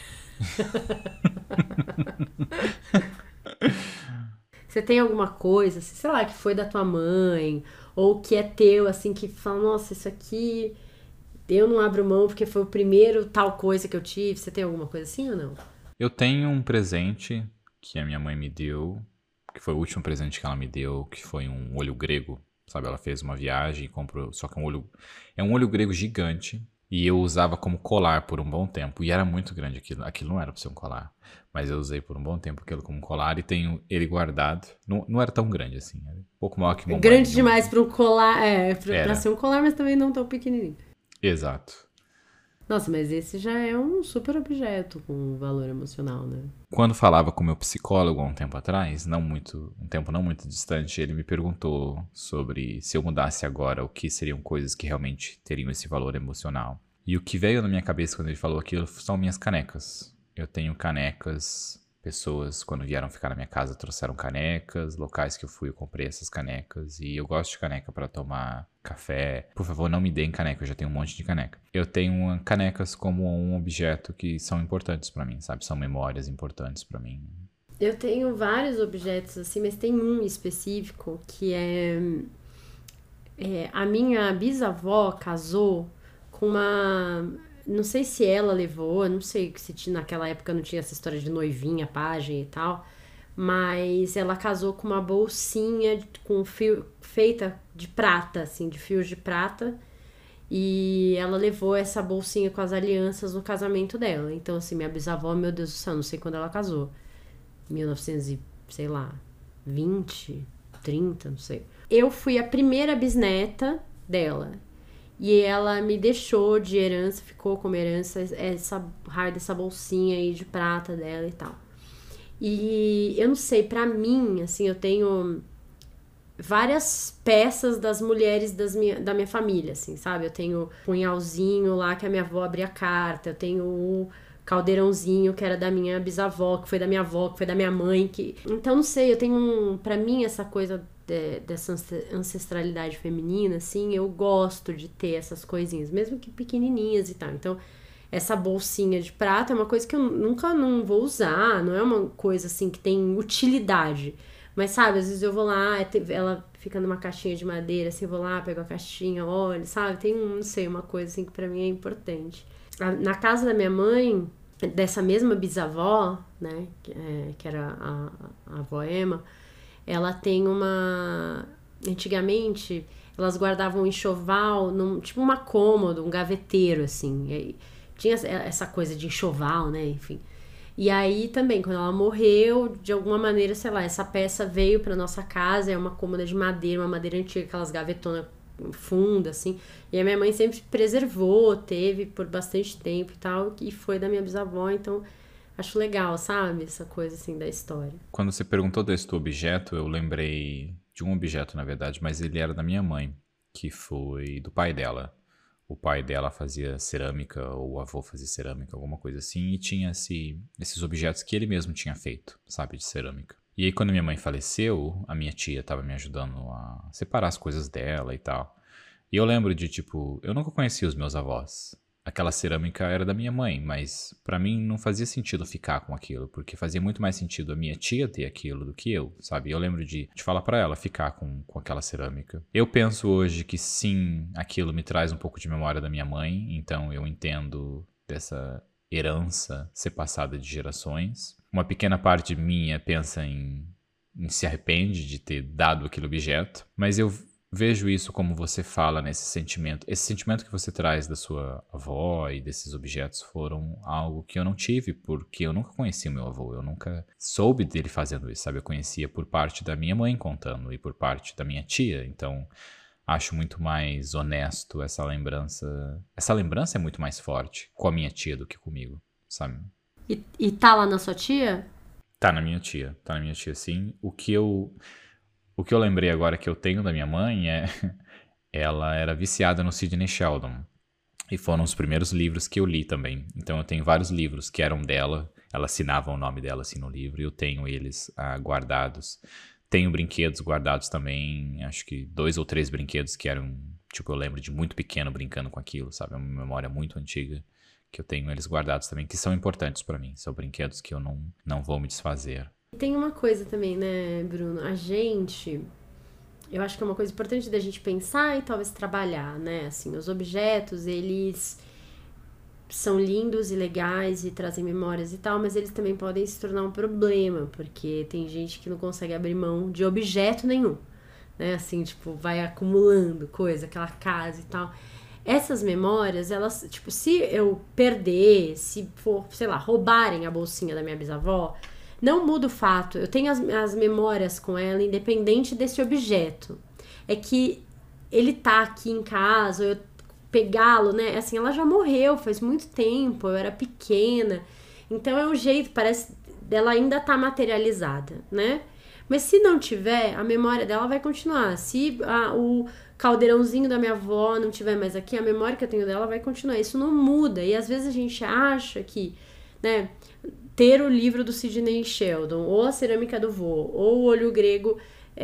Você tem alguma coisa, assim, sei lá, que foi da tua mãe, ou que é teu, assim, que fala, nossa, isso aqui eu não abro mão porque foi o primeiro tal coisa que eu tive. Você tem alguma coisa assim ou não? Eu tenho um presente que a minha mãe me deu, que foi o último presente que ela me deu, que foi um olho grego. Sabe, ela fez uma viagem e comprou, só que é um olho grego gigante, e eu usava como colar por um bom tempo, e era muito grande aquilo não era pra ser um colar, mas eu usei por um bom tempo aquilo como colar, e tenho ele guardado, não era tão grande assim, era um pouco maior que uma grande demais pra um colar, pra ser um colar, mas também não tão pequenininho. Exato. Nossa, mas esse já é um super objeto com valor emocional, né? Quando falava com meu psicólogo há um tempo atrás, um tempo não muito distante, ele me perguntou sobre se eu mudasse agora, o que seriam coisas que realmente teriam esse valor emocional. E o que veio na minha cabeça quando ele falou aquilo são minhas canecas. Eu tenho canecas, pessoas quando vieram ficar na minha casa trouxeram canecas, locais que eu fui eu comprei essas canecas, e eu gosto de caneca para tomar café. Por favor, não me deem caneca, eu já tenho um monte de caneca. Eu tenho canecas como um objeto que são importantes pra mim, sabe? São memórias importantes pra mim. Eu tenho vários objetos assim, mas tem um específico que a minha bisavó casou com uma... Não sei se ela levou, não sei se naquela época não tinha essa história de noivinha, pajem e tal, mas ela casou com uma bolsinha com fio feita de prata, assim, de fios de prata, e ela levou essa bolsinha com as alianças no casamento dela. Então, assim, minha bisavó, meu Deus do céu, não sei quando ela casou, 1900 e, sei lá, 20, 30, não sei. Eu fui a primeira bisneta dela. E ela me deixou de herança, ficou como herança essa raio dessa bolsinha aí de prata dela e tal. E eu não sei, pra mim, assim, eu tenho várias peças das mulheres da minha família, assim, sabe? Eu tenho o punhalzinho lá que a minha avó abria carta, eu tenho o caldeirãozinho que era da minha bisavó, que foi da minha avó, que foi da minha mãe, Então, não sei, eu tenho, pra mim, essa coisa dessa ancestralidade feminina, assim, eu gosto de ter essas coisinhas, mesmo que pequenininhas e tal. Então, essa bolsinha de prata é uma coisa que eu nunca não vou usar, não é uma coisa, assim, que tem utilidade. Mas, sabe, às vezes eu vou lá, ela fica numa caixinha de madeira, assim, eu vou lá, pego a caixinha, olho, sabe? Tem, não sei, uma coisa, assim, que pra mim é importante. Na casa da minha mãe, dessa mesma bisavó, né, que era a avó Emma, ela tem antigamente, elas guardavam enxoval num, tipo uma cômoda, um gaveteiro, assim. E aí, tinha essa coisa de enxoval, né? Enfim. E aí também, quando ela morreu, de alguma maneira, sei lá, essa peça veio pra nossa casa, é uma cômoda de madeira, uma madeira antiga, aquelas gavetonas fundas, assim. E a minha mãe sempre preservou, teve por bastante tempo e tal, e foi da minha bisavó, então acho legal, sabe? Essa coisa, assim, da história. Quando você perguntou desse objeto, eu lembrei de um objeto, na verdade, mas ele era da minha mãe, que foi do pai dela. O pai dela fazia cerâmica, ou o avô fazia cerâmica, alguma coisa assim, e tinha esses objetos que ele mesmo tinha feito, sabe, de cerâmica. E aí, quando minha mãe faleceu, a minha tia estava me ajudando a separar as coisas dela e tal. E eu lembro de, tipo, eu nunca conheci os meus avós. Aquela cerâmica era da minha mãe, mas pra mim não fazia sentido ficar com aquilo, porque fazia muito mais sentido a minha tia ter aquilo do que eu, sabe? Eu lembro de falar pra ela ficar com aquela cerâmica. Eu penso hoje que sim, aquilo me traz um pouco de memória da minha mãe, então eu entendo dessa herança ser passada de gerações. Uma pequena parte minha pensa em se arrepende de ter dado aquele objeto, mas eu vejo isso como você fala nesse sentimento. Esse sentimento que você traz da sua avó e desses objetos foram algo que eu não tive, porque eu nunca conheci o meu avô. Eu nunca soube dele fazendo isso, sabe? Eu conhecia por parte da minha mãe contando e por parte da minha tia. Então, acho muito mais honesto essa lembrança. Essa lembrança é muito mais forte com a minha tia do que comigo, sabe? E tá lá na sua tia? Tá na minha tia sim. O que eu lembrei agora que eu tenho da minha mãe é... Ela era viciada no Sidney Sheldon. E foram os primeiros livros que eu li também. Então eu tenho vários livros que eram dela. Ela assinava o nome dela assim no livro. E eu tenho eles guardados. Tenho brinquedos guardados também. Acho que 2 ou 3 brinquedos que eram... Tipo, eu lembro de muito pequeno brincando com aquilo, sabe? É uma memória muito antiga. Que eu tenho eles guardados também. Que são importantes pra mim. São brinquedos que eu não vou me desfazer. Tem uma coisa também, né, Bruno? A gente... Eu acho que é uma coisa importante da gente pensar e talvez trabalhar, né? Assim, os objetos, eles são lindos e legais e trazem memórias e tal, mas eles também podem se tornar um problema, porque tem gente que não consegue abrir mão de objeto nenhum, né? Assim, tipo, vai acumulando coisa, aquela casa e tal. Essas memórias, elas, tipo, se eu perder, se for, sei lá, roubarem a bolsinha da minha bisavó... Não muda o fato, eu tenho as memórias com ela independente desse objeto. É que ele tá aqui em casa, eu pegá-lo, né? Assim, ela já morreu faz muito tempo, eu era pequena. Então é um jeito, parece, dela ainda tá materializada, né? Mas se não tiver, a memória dela vai continuar. Se o caldeirãozinho da minha avó não tiver mais aqui, a memória que eu tenho dela vai continuar. Isso não muda. E às vezes a gente acha que, né... ter o livro do Sidney Sheldon, ou a cerâmica do vô, ou o olho grego,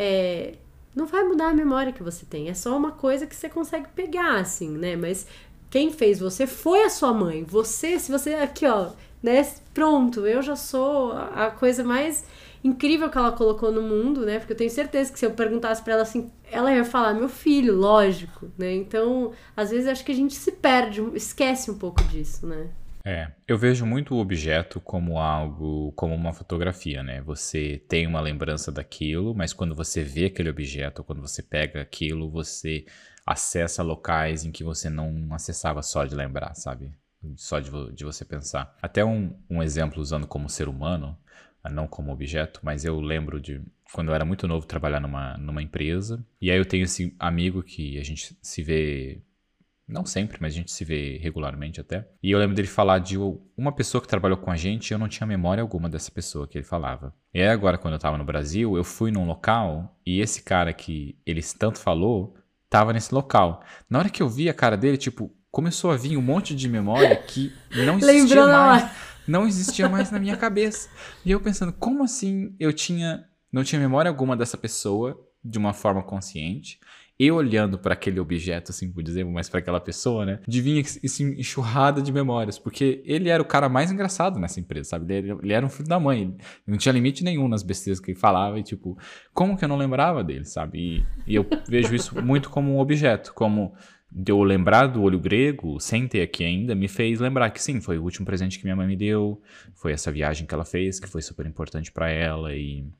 não vai mudar a memória que você tem. É só uma coisa que você consegue pegar, assim, né? Mas quem fez você foi a sua mãe. Se você, aqui, ó, né? Pronto, eu já sou a coisa mais incrível que ela colocou no mundo, né? Porque eu tenho certeza que se eu perguntasse pra ela assim, ela ia falar, meu filho, lógico, né? Então, às vezes, acho que a gente se perde, esquece um pouco disso, né? Eu vejo muito o objeto como algo, como uma fotografia, né? Você tem uma lembrança daquilo, mas quando você vê aquele objeto, quando você pega aquilo, você acessa locais em que você não acessava só de lembrar, sabe? Só de você pensar. Até um exemplo usando como ser humano, não como objeto, mas eu lembro de quando eu era muito novo trabalhar numa empresa, e aí eu tenho esse amigo que a gente se vê... Não sempre, mas a gente se vê regularmente até. E eu lembro dele falar de uma pessoa que trabalhou com a gente e eu não tinha memória alguma dessa pessoa que ele falava. E aí agora, quando eu tava no Brasil, eu fui num local e esse cara que ele tanto falou, tava nesse local. Na hora que eu vi a cara dele, tipo, começou a vir um monte de memória que não existia mais. Não existia mais na minha cabeça. E eu pensando, como assim não tinha memória alguma dessa pessoa de uma forma consciente? Eu olhando para aquele objeto, assim, por dizer, mas para aquela pessoa, né? De vir essa enxurrada de memórias. Porque ele era o cara mais engraçado nessa empresa, sabe? Ele era um filho da mãe. Ele não tinha limite nenhum nas besteiras que ele falava. E, tipo, como que eu não lembrava dele, sabe? E eu vejo isso muito como um objeto. Como de eu lembrar do olho grego, sem ter aqui ainda, me fez lembrar que sim, foi o último presente que minha mãe me deu. Foi essa viagem que ela fez, que foi super importante para ela. E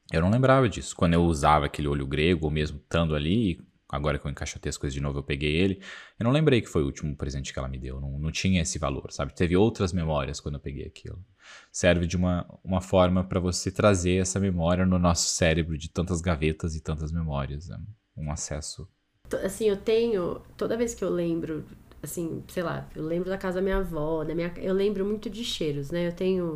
Eu não lembrava disso. Quando eu usava aquele olho grego, ou mesmo estando ali, agora que eu encaixotei as coisas de novo, eu peguei ele, eu não lembrei que foi o último presente que ela me deu. Não tinha esse valor, sabe? Teve outras memórias quando eu peguei aquilo. Serve de uma forma para você trazer essa memória no nosso cérebro de tantas gavetas e tantas memórias. Né? Um acesso. Assim, eu tenho... Toda vez que eu lembro, assim, sei lá, eu lembro da casa da minha avó, eu lembro muito de cheiros, né?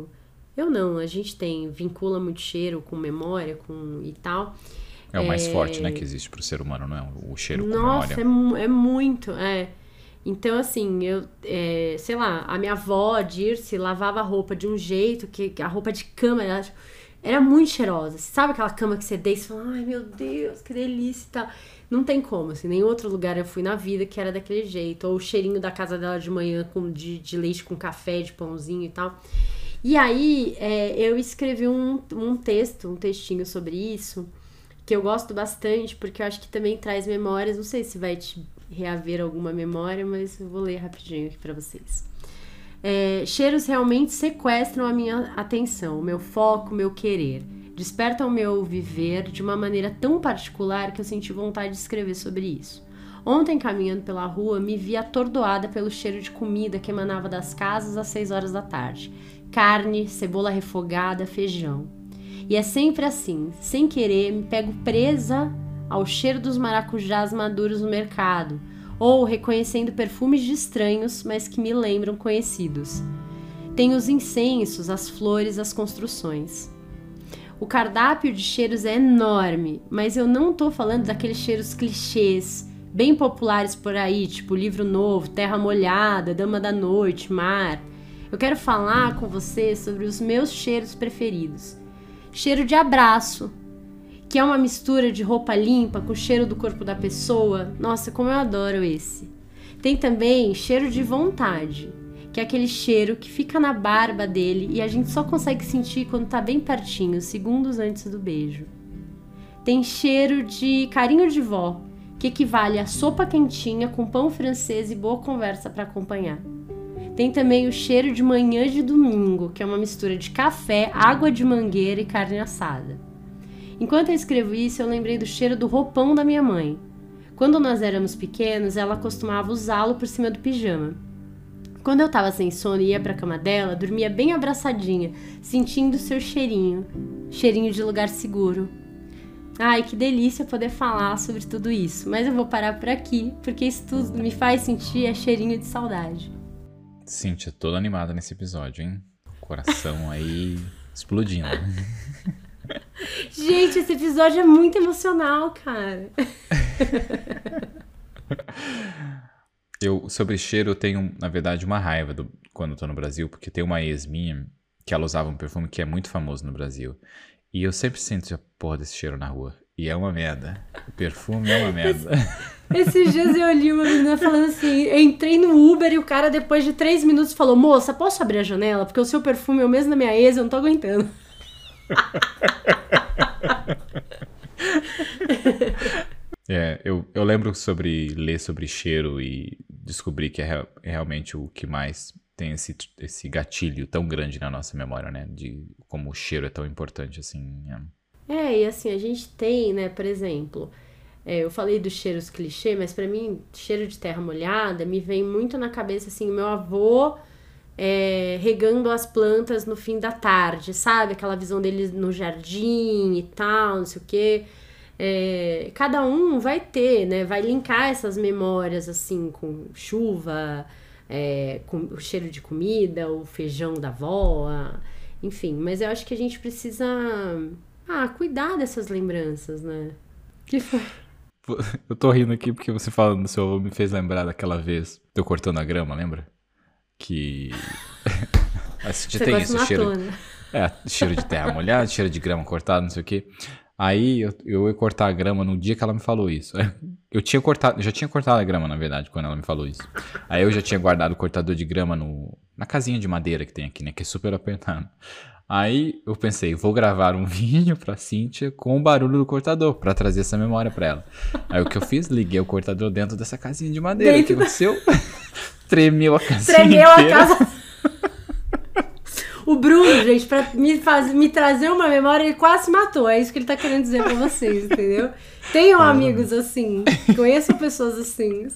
A gente vincula muito cheiro com memória, e tal. É o mais forte, né, que existe pro ser humano, não é? O cheiro com memória. Nossa, é muito, Então, assim, sei lá, a minha avó, Dirce, lavava a roupa de um jeito que a roupa de cama era muito cheirosa. Sabe aquela cama que você deita e você fala, ai, meu Deus, que delícia e tal. Não tem como, assim, nenhum outro lugar eu fui na vida que era daquele jeito. Ou o cheirinho da casa dela de manhã de leite com café, de pãozinho e tal. E aí, eu escrevi um textinho sobre isso, que eu gosto bastante, porque eu acho que também traz memórias. Não sei se vai te reaver alguma memória, mas eu vou ler rapidinho aqui pra vocês. Cheiros realmente sequestram a minha atenção, o meu foco, o meu querer. Despertam o meu viver de uma maneira tão particular que eu senti vontade de escrever sobre isso. Ontem, caminhando pela rua, me vi atordoada pelo cheiro de comida que emanava das casas às 6 horas da tarde. Carne, cebola refogada, feijão. E é sempre assim, sem querer, me pego presa ao cheiro dos maracujás maduros no mercado, ou reconhecendo perfumes de estranhos, mas que me lembram conhecidos. Tem os incensos, as flores, as construções. O cardápio de cheiros é enorme, mas eu não tô falando daqueles cheiros clichês, bem populares por aí, tipo Livro Novo, Terra Molhada, Dama da Noite, Mar. Eu quero falar com você sobre os meus cheiros preferidos. Cheiro de abraço, que é uma mistura de roupa limpa com o cheiro do corpo da pessoa. Nossa, como eu adoro esse. Tem também cheiro de vontade, que é aquele cheiro que fica na barba dele e a gente só consegue sentir quando tá bem pertinho, segundos antes do beijo. Tem cheiro de carinho de vó, que equivale a sopa quentinha com pão francês e boa conversa para acompanhar. Tem também o cheiro de manhã de domingo, que é uma mistura de café, água de mangueira e carne assada. Enquanto eu escrevo isso, eu lembrei do cheiro do roupão da minha mãe. Quando nós éramos pequenos, ela costumava usá-lo por cima do pijama. Quando eu tava sem sono e ia pra cama dela, dormia bem abraçadinha, sentindo seu cheirinho de lugar seguro. Ai, que delícia poder falar sobre tudo isso, mas eu vou parar por aqui, porque isso tudo me faz sentir cheirinho de saudade. Cíntia, toda animada nesse episódio, hein? Coração aí explodindo. Gente, esse episódio é muito emocional, cara. Sobre cheiro, eu tenho, na verdade, uma raiva quando eu tô no Brasil, porque tem uma ex minha que ela usava um perfume que é muito famoso no Brasil. E eu sempre sinto a porra desse cheiro na rua. E é uma merda. O perfume é uma merda. Esses dias eu li uma menina falando assim, eu entrei no Uber e o cara, depois de 3 minutos, falou, moça, posso abrir a janela? Porque o seu perfume é o mesmo da minha ex, eu não tô aguentando. Eu lembro ler sobre cheiro e descobri que é realmente o que mais tem esse gatilho tão grande na nossa memória, né? De como o cheiro é tão importante, assim. E assim, a gente tem, né, por exemplo, eu falei dos cheiros clichê, mas pra mim, cheiro de terra molhada me vem muito na cabeça, assim, o meu avô regando as plantas no fim da tarde, sabe? Aquela visão dele no jardim e tal, não sei o quê. Cada um vai ter, né? Vai linkar essas memórias, assim, com chuva, com o cheiro de comida, o feijão da avó, enfim. Mas eu acho que a gente precisa cuidar dessas lembranças, né? Que foi? Eu tô rindo aqui porque você falando do seu avô me fez lembrar daquela vez eu cortando a grama, lembra? Que já tem esse cheiro, né? Cheiro de terra molhada, cheiro de grama cortada, não sei o quê. Aí eu ia cortar a grama no dia que ela me falou isso. Eu já tinha cortado a grama, na verdade, quando ela me falou isso. Aí eu já tinha guardado o cortador de grama na casinha de madeira que tem aqui, né? Que é super apertado. Aí eu pensei, vou gravar um vídeo pra Cíntia com o barulho do cortador, pra trazer essa memória pra ela. Aí o que eu fiz? Liguei o cortador dentro dessa casinha de madeira. O que aconteceu? Tremeu a casinha inteira. A casa. O Bruno, gente, pra me trazer uma memória, ele quase se matou. É isso que ele tá querendo dizer pra vocês, entendeu? Tenham amigos assim. Conheçam pessoas assim.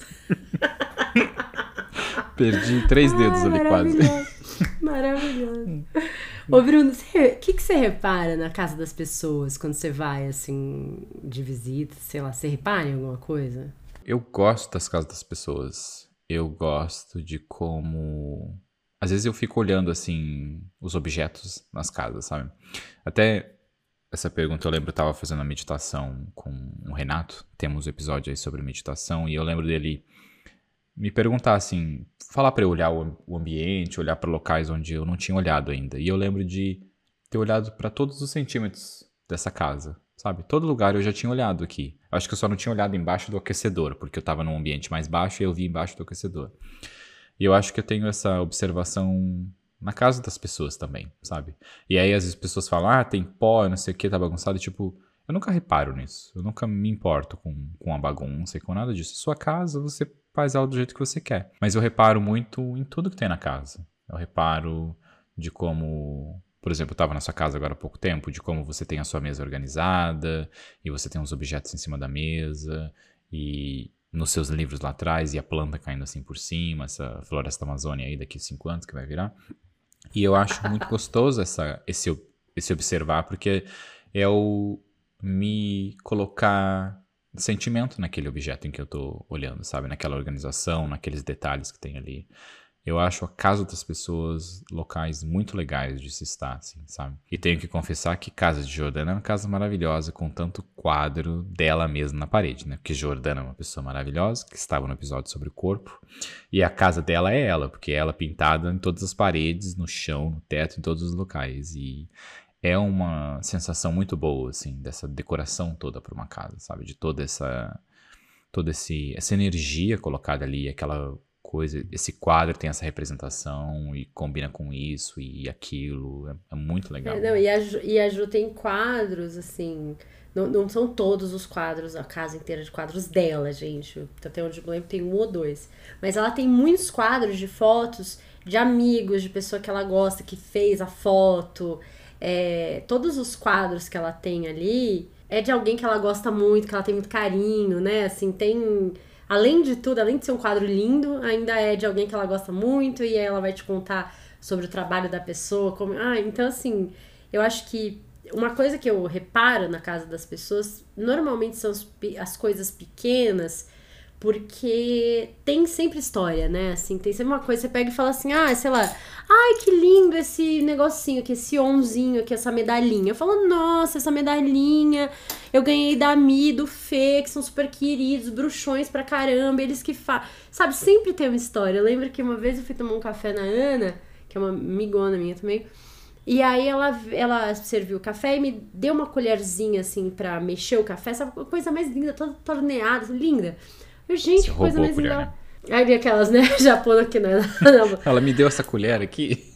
Perdi 3 dedos ali quase. Maravilhoso. Ô, Bruno, o que você repara na casa das pessoas quando você vai, assim, de visita? Sei lá, você repara em alguma coisa? Eu gosto das casas das pessoas. Eu gosto de como... Às vezes eu fico olhando, assim, os objetos nas casas, sabe? Até essa pergunta eu lembro, eu tava fazendo uma meditação com o Renato. Temos um episódio aí sobre meditação. E eu lembro dele me perguntar, assim... Falar pra eu olhar o ambiente, olhar pra locais onde eu não tinha olhado ainda. E eu lembro de ter olhado pra todos os centímetros dessa casa, sabe? Todo lugar eu já tinha olhado aqui. Eu acho que eu só não tinha olhado embaixo do aquecedor, porque eu tava num ambiente mais baixo e eu vi embaixo do aquecedor. E eu acho que eu tenho essa observação na casa das pessoas também, sabe? E aí às vezes as pessoas falam, tem pó, não sei o que, tá bagunçado. E, tipo, eu nunca reparo nisso. Eu nunca me importo com a bagunça e com nada disso. Sua casa, você faz ela do jeito que você quer. Mas eu reparo muito em tudo que tem na casa. Eu reparo de como... Por exemplo, eu estava na sua casa agora há pouco tempo, de como você tem a sua mesa organizada, e você tem uns objetos em cima da mesa, e nos seus livros lá atrás, e a planta caindo assim por cima, essa floresta amazônia aí daqui a 5 anos que vai virar. E eu acho muito gostoso esse observar, porque é o me colocar sentimento naquele objeto em que eu tô olhando, sabe? Naquela organização, naqueles detalhes que tem ali. Eu acho a casa das pessoas locais muito legais de se estar, assim, sabe? E tenho que confessar que Casa de Jordana é uma casa maravilhosa, com tanto quadro dela mesma na parede, né? Porque Jordana é uma pessoa maravilhosa, que estava no episódio sobre o corpo. E a casa dela é ela, porque ela é pintada em todas as paredes, no chão, no teto, em todos os locais. E é uma sensação muito boa, assim, dessa decoração toda para uma casa, sabe? De toda essa energia colocada ali, aquela coisa, esse quadro tem essa representação e combina com isso e aquilo, é muito legal. E a Ju tem quadros, assim, não são todos os quadros, a casa inteira de quadros dela, gente, até onde eu lembro tem 1 ou 2, mas ela tem muitos quadros de fotos de amigos, de pessoa que ela gosta, que fez a foto, todos os quadros que ela tem ali é de alguém que ela gosta muito, que ela tem muito carinho, né, assim, tem... Além de tudo, além de ser um quadro lindo, ainda é de alguém que ela gosta muito, e aí ela vai te contar sobre o trabalho da pessoa. Então, assim, eu acho que uma coisa que eu reparo na casa das pessoas, normalmente são as coisas pequenas, porque tem sempre história, né? Assim, tem sempre uma coisa, você pega e fala assim, sei lá, que lindo esse negocinho aqui, esse onzinho aqui, essa medalhinha. Eu falo, nossa, essa medalhinha eu ganhei da Mi e do Fê, que são super queridos, bruxões pra caramba, eles que fazem. Sabe, sempre tem uma história. Eu lembro que uma vez eu fui tomar um café na Ana, que é uma amigona minha também, e aí ela serviu o café e me deu uma colherzinha, assim, pra mexer o café, sabe, a coisa mais linda, toda torneada, assim, linda. Eu, gente, que coisa mais linda. Né? Aí aquelas, né, japona que não é nada. Ela me deu essa colher aqui.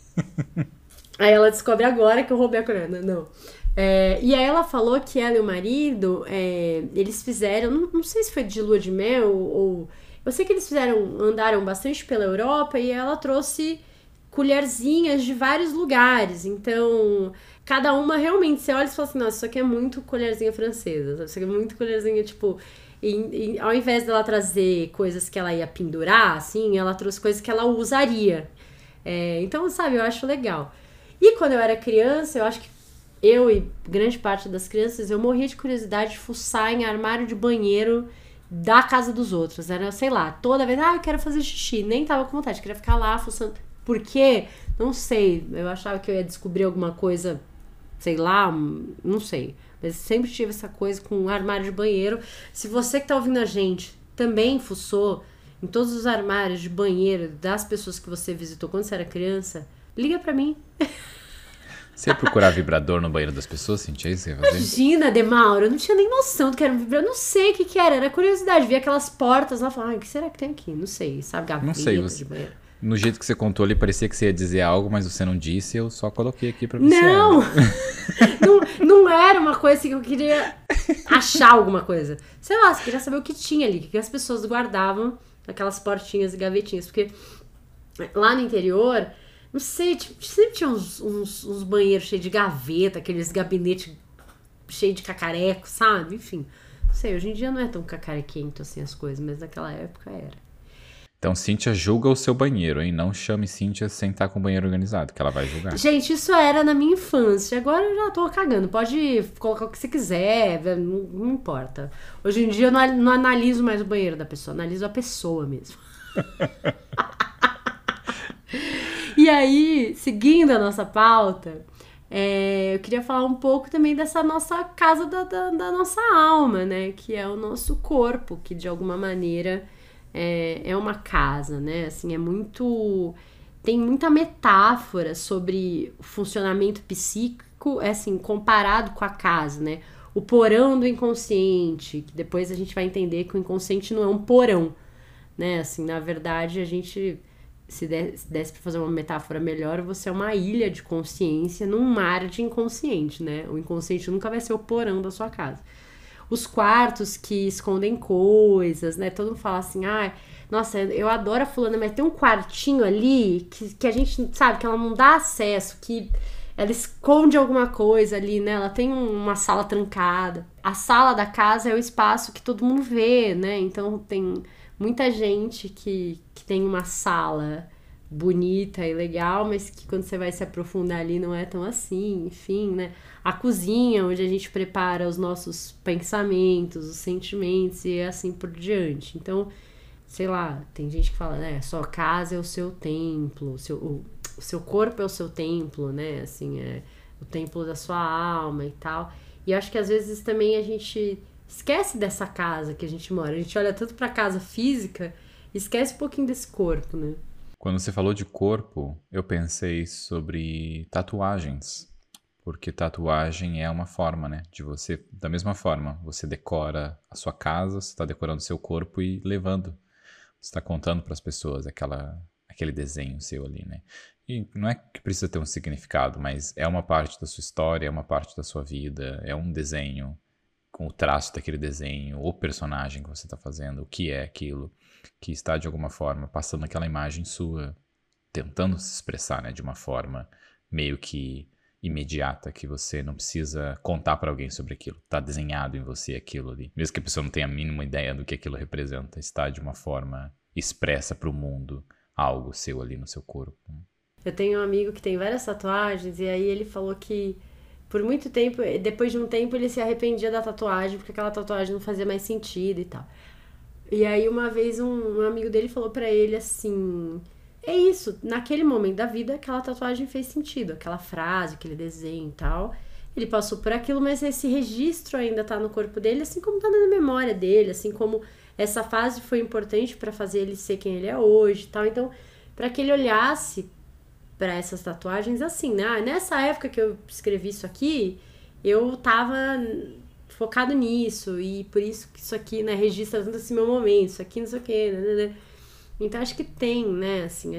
Aí ela descobre agora que eu roubei a colher, não. E aí ela falou que ela e o marido, eles fizeram, não sei se foi de lua de mel ou... Eu sei que eles andaram bastante pela Europa e ela trouxe colherzinhas de vários lugares. Então, cada uma realmente, você olha e fala assim, nossa, isso aqui é muito colherzinha francesa. Isso aqui é muito colherzinha, tipo... E ao invés dela trazer coisas que ela ia pendurar, assim, ela trouxe coisas que ela usaria. Então, sabe, eu acho legal. E quando eu era criança, eu acho que eu e grande parte das crianças, eu morria de curiosidade de fuçar em armário de banheiro da casa dos outros. Era, sei lá, toda vez, eu quero fazer xixi. Nem tava com vontade, queria ficar lá fuçando. Por quê? Não sei. Eu achava que eu ia descobrir alguma coisa, sei lá, não sei. Mas sempre tive essa coisa com um armário de banheiro. Se você que tá ouvindo a gente também fuçou em todos os armários de banheiro das pessoas que você visitou quando você era criança, liga pra mim. Você ia procurar vibrador no banheiro das pessoas? Sentia isso? Imagina, Demauro, eu não tinha nem noção do que era um vibrador. Eu não sei o que era curiosidade. Via aquelas portas lá e falava, o que será que tem aqui? Não sei, sabe, gaveta não sei, de banheiro. No jeito que você contou ali, parecia que você ia dizer algo, mas você não disse, eu só coloquei aqui pra você. Não! não era uma coisa assim que eu queria achar alguma coisa. Sei lá, você queria saber o que tinha ali, o que as pessoas guardavam naquelas portinhas e gavetinhas. Porque lá no interior, Não sei, sempre tinha uns banheiros cheios de gaveta, aqueles gabinetes cheios de cacareco, sabe? Enfim, não sei, hoje em dia não é tão cacarequento assim as coisas, mas naquela época era. Então, Cíntia julga o seu banheiro, hein? Não chame Cíntia sem estar com o banheiro organizado, que ela vai julgar. Gente, isso era na minha infância. Agora eu já tô cagando. Pode colocar o que você quiser, não importa. Hoje em dia eu não analiso mais o banheiro da pessoa, analiso a pessoa mesmo. E aí, seguindo a nossa pauta, eu queria falar um pouco também dessa nossa casa da nossa alma, né? Que é o nosso corpo, que de alguma maneira é uma casa, né? Assim, tem muita metáfora sobre o funcionamento psíquico, assim, comparado com a casa, né? O porão do inconsciente, que depois a gente vai entender que o inconsciente não é um porão, né? Assim, na verdade, a gente, se desse pra fazer uma metáfora melhor, você é uma ilha de consciência num mar de inconsciente, né? O inconsciente nunca vai ser o porão da sua casa. Os quartos que escondem coisas, né? Todo mundo fala assim, nossa, eu adoro a fulana, mas tem um quartinho ali que a gente sabe que ela não dá acesso, que ela esconde alguma coisa ali, né? Ela tem uma sala trancada. A sala da casa é o espaço que todo mundo vê, né? Então tem muita gente que tem uma sala bonita e legal, mas que quando você vai se aprofundar ali não é tão assim, enfim, né? A cozinha, onde a gente prepara os nossos pensamentos, os sentimentos e assim por diante. Então, sei lá, tem gente que fala, né? Sua casa é o seu templo, o seu corpo é o seu templo, né? Assim, é o templo da sua alma e tal. E eu acho que às vezes também a gente esquece dessa casa que a gente mora. A gente olha tanto pra casa física e esquece um pouquinho desse corpo, né? Quando você falou de corpo, eu pensei sobre tatuagens. Porque tatuagem é uma forma, né? De você, da mesma forma, você decora a sua casa, você está decorando o seu corpo e levando. Você está contando para as pessoas aquele desenho seu ali, né? E não é que precisa ter um significado, mas é uma parte da sua história, é uma parte da sua vida, é um desenho, com o traço daquele desenho, o personagem que você está fazendo, o que é aquilo, que está de alguma forma passando aquela imagem sua, tentando se expressar, né? De uma forma meio que imediata, que você não precisa contar para alguém sobre aquilo. Está desenhado em você aquilo ali. Mesmo que a pessoa não tenha a mínima ideia do que aquilo representa, está de uma forma expressa para o mundo algo seu ali no seu corpo. Eu tenho um amigo que tem várias tatuagens e aí ele falou que por muito tempo, depois de um tempo, ele se arrependia da tatuagem porque aquela tatuagem não fazia mais sentido e tal. E aí uma vez um amigo dele falou pra ele assim... É isso, naquele momento da vida, aquela tatuagem fez sentido, aquela frase, aquele desenho e tal. Ele passou por aquilo, mas esse registro ainda tá no corpo dele, assim como tá na memória dele, assim como essa fase foi importante pra fazer ele ser quem ele é hoje e tal. Então, pra que ele olhasse pra essas tatuagens assim, né? Nessa época que eu escrevi isso aqui, eu tava focado nisso, e por isso que isso aqui, né, registra tanto esse meu momento, isso aqui não sei o que, né? Então acho que tem, né, assim,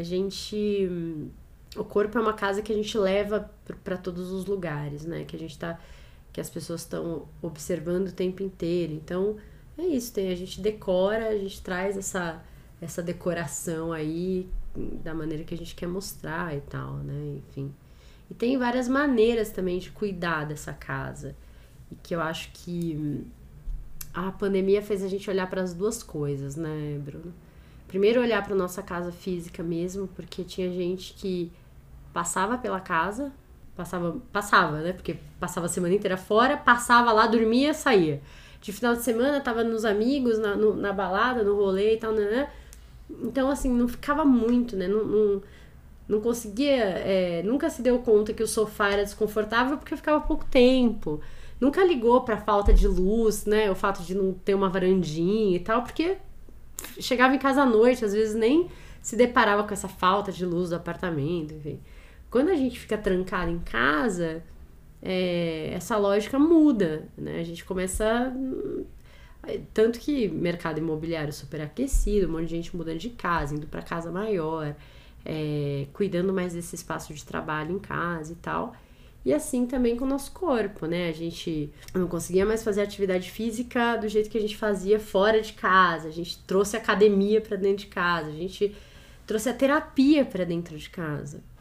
o corpo é uma casa que a gente leva para todos os lugares, né, que as pessoas estão observando o tempo inteiro. Então é isso, a gente decora, a gente traz essa decoração aí da maneira que a gente quer mostrar e tal, né, enfim. E tem várias maneiras também de cuidar dessa casa, e que eu acho que a pandemia fez a gente olhar para as duas coisas, né, Bruno? Primeiro olhar para nossa casa física mesmo, porque tinha gente que passava pela casa, passava, né? Porque passava a semana inteira fora, passava lá, dormia, saía. De final de semana tava nos amigos, na balada, no rolê e tal, né? Então, assim, não ficava muito, né? Não conseguia, nunca se deu conta que o sofá era desconfortável porque ficava pouco tempo. Nunca ligou pra falta de luz, né? O fato de não ter uma varandinha e tal, porque chegava em casa à noite, às vezes nem se deparava com essa falta de luz do apartamento, enfim. Quando a gente fica trancado em casa, essa lógica muda, né? A gente começa... Tanto que mercado imobiliário super aquecido, um monte de gente mudando de casa, indo para casa maior, cuidando mais desse espaço de trabalho em casa e tal. E assim também com o nosso corpo, né? A gente não conseguia mais fazer atividade física do jeito que a gente fazia fora de casa. A gente trouxe a academia para dentro de casa. A gente trouxe a terapia para dentro de casa.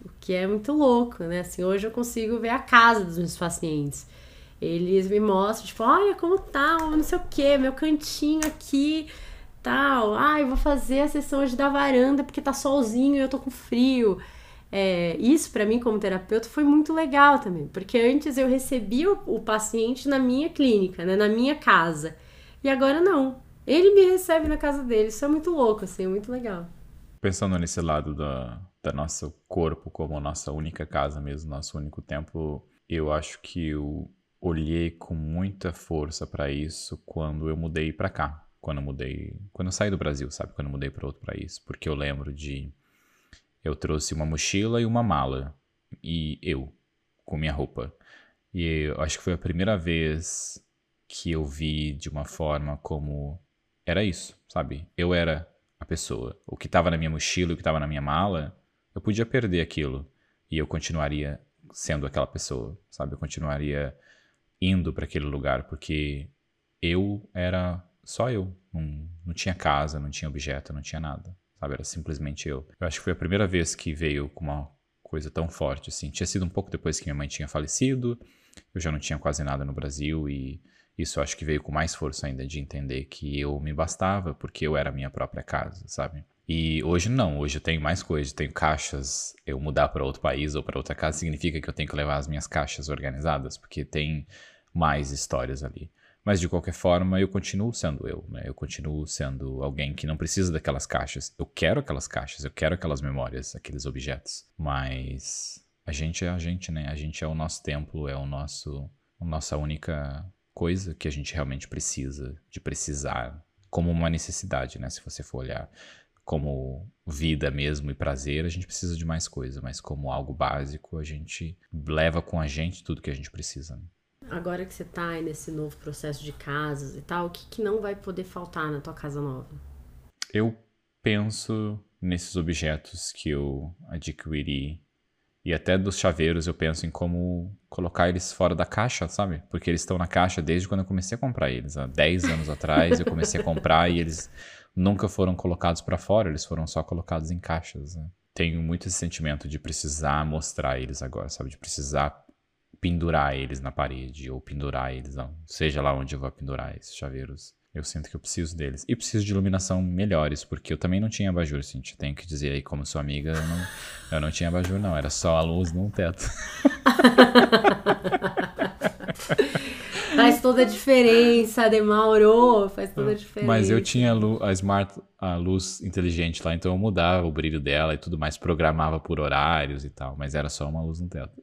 O que é muito louco, né? Assim, hoje eu consigo ver a casa dos meus pacientes. Eles me mostram, tipo, olha como tá, não sei o que, meu cantinho aqui, tal. Eu vou fazer a sessão hoje da varanda porque tá solzinho e eu tô com frio. Isso pra mim como terapeuta foi muito legal também, porque antes eu recebia o paciente na minha clínica, né, na minha casa, e agora não, ele me recebe na casa dele. Isso é muito louco, assim, é muito legal. Pensando nesse lado da nosso corpo como nossa única casa mesmo, nosso único templo, eu acho que eu olhei com muita força pra isso quando eu mudei pra cá, quando eu saí do Brasil, sabe, quando eu mudei pra outro país, porque eu lembro eu trouxe uma mochila e uma mala. E eu, com minha roupa. E eu acho que foi a primeira vez que eu vi de uma forma como era isso, sabe? Eu era a pessoa. O que estava na minha mochila, o que estava na minha mala, eu podia perder aquilo. E eu continuaria sendo aquela pessoa, sabe? Eu continuaria indo para aquele lugar, porque eu era só eu. Não tinha casa, não tinha objeto, não tinha nada. Sabe, era simplesmente eu. Eu acho que foi a primeira vez que veio com uma coisa tão forte, assim. Tinha sido um pouco depois que minha mãe tinha falecido, eu já não tinha quase nada no Brasil, e isso eu acho que veio com mais força ainda de entender que eu me bastava, porque eu era a minha própria casa, sabe? E hoje não, hoje eu tenho mais coisas, tenho caixas. Eu mudar para outro país ou para outra casa significa que eu tenho que levar as minhas caixas organizadas, porque tem mais histórias ali. Mas, de qualquer forma, eu continuo sendo eu, né? Eu continuo sendo alguém que não precisa daquelas caixas. Eu quero aquelas caixas, eu quero aquelas memórias, aqueles objetos. Mas a gente é a gente, né? A gente é o nosso templo, é a nossa única coisa que a gente realmente precisa, de precisar, como uma necessidade, né? Se você for olhar como vida mesmo e prazer, a gente precisa de mais coisa. Mas como algo básico, a gente leva com a gente tudo que a gente precisa, né? Agora que você tá aí nesse novo processo de casas e tal, o que não vai poder faltar na tua casa nova? Eu penso nesses objetos que eu adquiri, e até dos chaveiros eu penso em como colocar eles fora da caixa, sabe? Porque eles estão na caixa desde quando eu comecei a comprar eles. Há 10 anos atrás eu comecei a comprar e eles nunca foram colocados pra fora, eles foram só colocados em caixas, né? Tenho muito esse sentimento de precisar mostrar eles agora, sabe? De precisar pendurar eles na parede, ou pendurar eles, não, seja lá onde eu vou pendurar esses chaveiros. Eu sinto que eu preciso deles. E preciso de iluminação melhores, porque eu também não tinha abajur, Cintia. Tenho que dizer aí, como sua amiga, eu não tinha abajur, não. Era só a luz no teto. Faz toda a diferença, Demauro. Faz toda a diferença. Mas eu tinha a luz inteligente lá, então eu mudava o brilho dela e tudo mais, programava por horários e tal, mas era só uma luz no teto.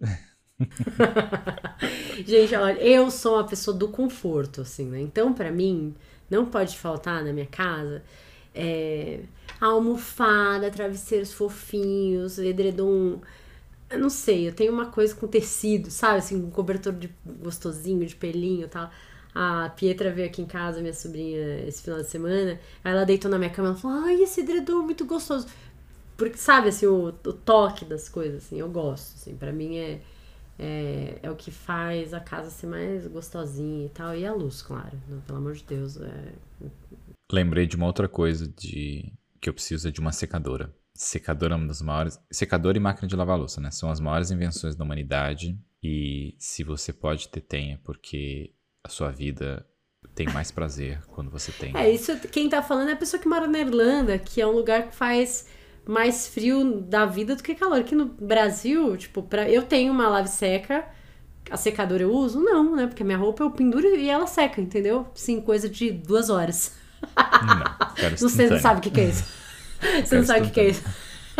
Gente, olha, eu sou uma pessoa do conforto, assim, né? Então, pra mim, não pode faltar na minha casa a almofada, travesseiros fofinhos, edredom. Eu não sei, eu tenho uma coisa com tecido, sabe? Assim, um cobertor gostosinho, de pelinho e tal. A Pietra veio aqui em casa, minha sobrinha, esse final de semana. Aí ela deitou na minha cama e falou: ai, esse edredom é muito gostoso. Porque, sabe, assim, o toque das coisas, assim, eu gosto, assim. Pra mim é o que faz a casa ser mais gostosinha e tal. E a luz, claro. Não, pelo amor de Deus. Lembrei de uma outra coisa que eu preciso de uma secadora. Secadora é uma das maiores... Secadora e máquina de lavar louça, né? São as maiores invenções da humanidade. E se você pode ter, tenha. Porque a sua vida tem mais prazer quando você tem. Isso quem tá falando é a pessoa que mora na Irlanda, que é um lugar que faz mais frio da vida do que calor. Aqui no Brasil, tipo, eu tenho uma lave seca, a secadora eu uso? Não, né? Porque a minha roupa eu penduro e ela seca, entendeu? Sim, coisa de 2 horas. Não, você não sabe o que é isso. Você não sabe o que é isso.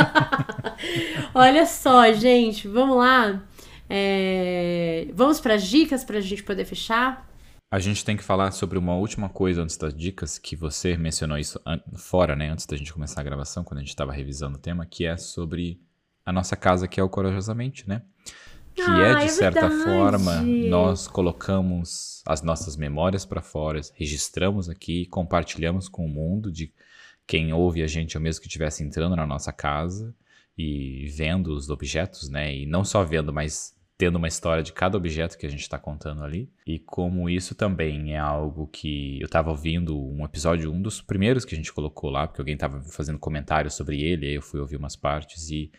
Olha só, gente, vamos lá. Vamos para as dicas pra gente poder fechar? A gente tem que falar sobre uma última coisa antes das dicas, que você mencionou isso fora, né? Antes da gente começar a gravação, quando a gente estava revisando o tema, que é sobre a nossa casa, que é o Corajosamente, né? Que de certa forma, nós colocamos as nossas memórias para fora, registramos aqui, compartilhamos com o mundo de quem ouve a gente, é o mesmo que estivesse entrando na nossa casa e vendo os objetos, né? E não só vendo, mas tendo uma história de cada objeto que a gente está contando ali. E como isso também é algo que eu estava ouvindo um episódio, um dos primeiros que a gente colocou lá, porque alguém estava fazendo comentários sobre ele, aí eu fui ouvir umas partes e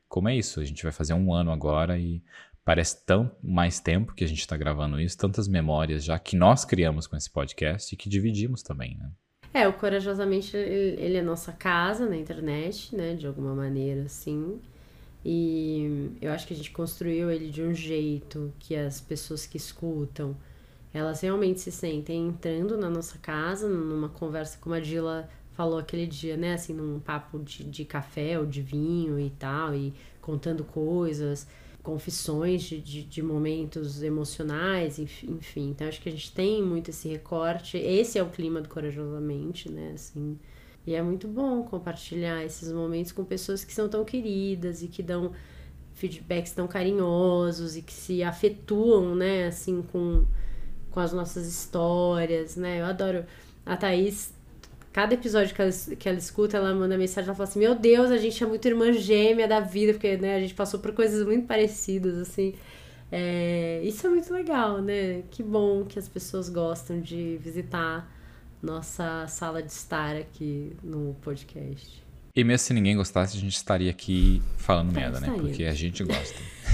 como é isso, a gente vai fazer 1 ano agora e parece tão mais tempo que a gente tá gravando isso, tantas memórias já que nós criamos com esse podcast e que dividimos também, né? O Corajosamente, ele é nossa casa na internet, né, de alguma maneira, assim. E eu acho que a gente construiu ele de um jeito que as pessoas que escutam, elas realmente se sentem entrando na nossa casa, numa conversa como a Dila falou aquele dia, né, assim, num papo de café ou de vinho e tal, e contando coisas, confissões de momentos emocionais, enfim. Então, acho que a gente tem muito esse recorte. Esse é o clima do Corajosamente, né, assim. E é muito bom compartilhar esses momentos com pessoas que são tão queridas e que dão feedbacks tão carinhosos e que se afetuam, né, assim, com as nossas histórias, né. Eu adoro a Thaís. Cada episódio que ela escuta, ela manda mensagem, ela fala assim, meu Deus, a gente é muito irmã gêmea da vida, porque, né, a gente passou por coisas muito parecidas, assim. Isso é muito legal, né? Que bom que as pessoas gostam de visitar nossa sala de estar aqui no podcast. E mesmo se ninguém gostasse, a gente estaria aqui falando merda, né? Porque a gente gosta.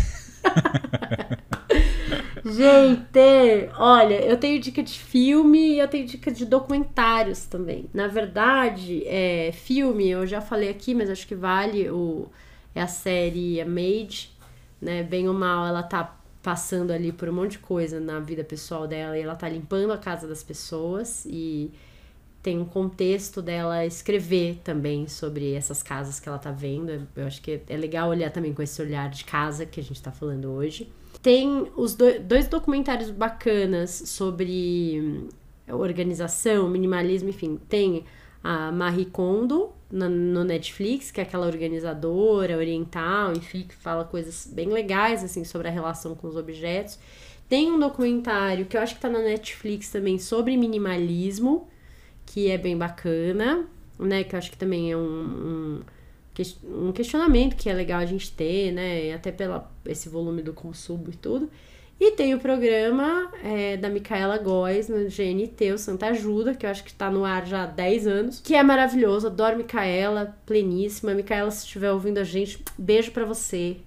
Gente, olha, eu tenho dica de filme e eu tenho dica de documentários também. Na verdade, filme, eu já falei aqui, mas acho que vale, é a série A Maid, né? Bem ou mal, ela tá passando ali por um monte de coisa na vida pessoal dela e ela tá limpando a casa das pessoas e tem um contexto dela escrever também sobre essas casas que ela tá vendo. Eu acho que é legal olhar também com esse olhar de casa que a gente tá falando hoje. Tem os dois documentários bacanas sobre organização, minimalismo, enfim. Tem a Marie Kondo no Netflix, que é aquela organizadora oriental, enfim, que fala coisas bem legais, assim, sobre a relação com os objetos. Tem um documentário que eu acho que tá na Netflix também sobre minimalismo, que é bem bacana, né? Que eu acho que também é um questionamento que é legal a gente ter, né? Até esse volume do consumo e tudo. E tem o programa da Micaela Góes no GNT, o Santa Ajuda, que eu acho que tá no ar já há 10 anos, que é maravilhoso. Adoro Micaela, pleníssima. Micaela, se estiver ouvindo a gente, beijo pra você.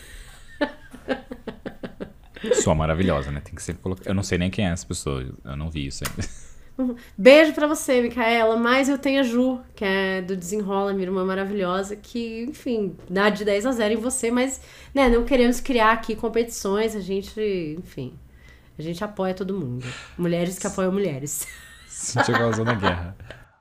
Só maravilhosa, né? Tem que sempre colocar. Eu não sei nem quem é essa pessoa, eu não vi isso ainda. Beijo pra você, Micaela. Mas eu tenho a Ju, que é do Desenrola, minha irmã maravilhosa, que, enfim, dá de 10-0 em você, mas, né, não queremos criar aqui competições, a gente apoia todo mundo. Mulheres que apoiam mulheres. Sentiu causando a guerra.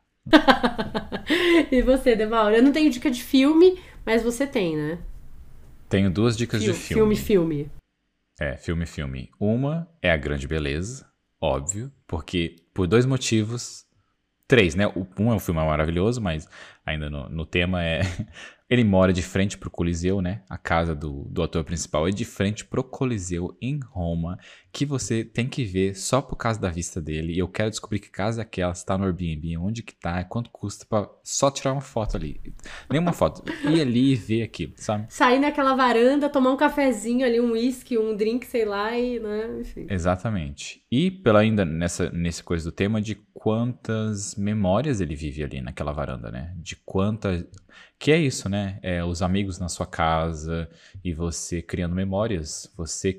E você, Demaura? Eu não tenho dica de filme, mas você tem, né? Tenho 2 dicas de filme. Filme. Filme. Uma é A Grande Beleza, óbvio, porque por 2 motivos, 3, né? Um é um filme maravilhoso, mas ainda no tema ele mora de frente pro Coliseu, né? A casa do ator principal é de frente pro Coliseu em Roma, que você tem que ver só por causa da vista dele. E eu quero descobrir que casa é aquela, se tá no Airbnb, onde que tá, quanto custa pra só tirar uma foto ali. Nenhuma foto. Ir ali e ver aquilo, sabe? Sair naquela varanda, tomar um cafezinho ali, um whisky, um drink, sei lá, e, né, enfim. Exatamente. E ainda nesse coisa do tema de quantas memórias ele vive ali naquela varanda, né? De quantas... Que é isso, né? Os amigos na sua casa e você criando memórias, você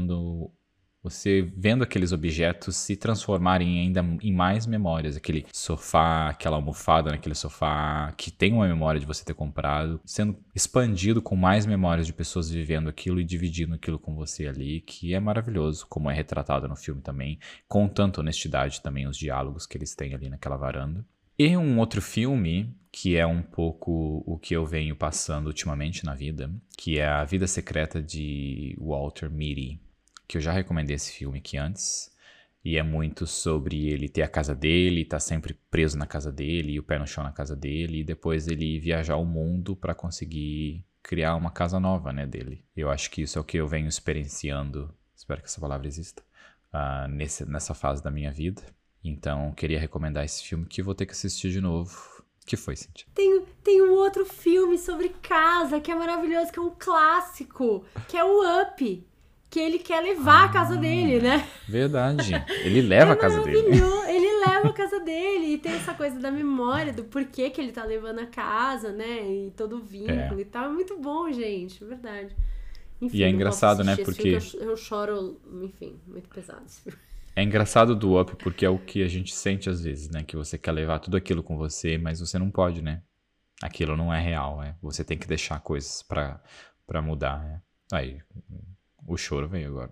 vendo aqueles objetos se transformarem ainda em mais memórias. Aquele sofá, aquela almofada naquele sofá, que tem uma memória de você ter comprado, sendo expandido com mais memórias de pessoas vivendo aquilo e dividindo aquilo com você ali, que é maravilhoso, como é retratado no filme também, com tanta honestidade também os diálogos que eles têm ali naquela varanda. E um outro filme, que é um pouco o que eu venho passando ultimamente na vida, que é A Vida Secreta de Walter Mitty, que eu já recomendei esse filme aqui antes, e é muito sobre ele ter a casa dele, tá sempre preso na casa dele, e o pé no chão na casa dele, e depois ele viajar o mundo para conseguir criar uma casa nova, né, dele. Eu acho que isso é o que eu venho experienciando, espero que essa palavra exista, nessa fase da minha vida. Então, queria recomendar esse filme que vou ter que assistir de novo. O que foi, Cíntia? Tem um outro filme sobre casa que é maravilhoso, que é um clássico, que é o Up. Que ele quer levar a casa dele, né? Verdade. Ele leva a casa dele. Ele leva a casa dele. E tem essa coisa da memória, do porquê que ele tá levando a casa, né? E todo o vínculo e tal. É muito bom, gente, é verdade. Enfim, E é engraçado, né? Porque eu choro, enfim, muito pesado esse filme. é engraçado do Up porque é o que a gente sente às vezes, né? Que você quer levar tudo aquilo com você, mas você não pode, né? Aquilo não é real, né? Você tem que deixar coisas pra mudar, né? Aí, o choro veio agora.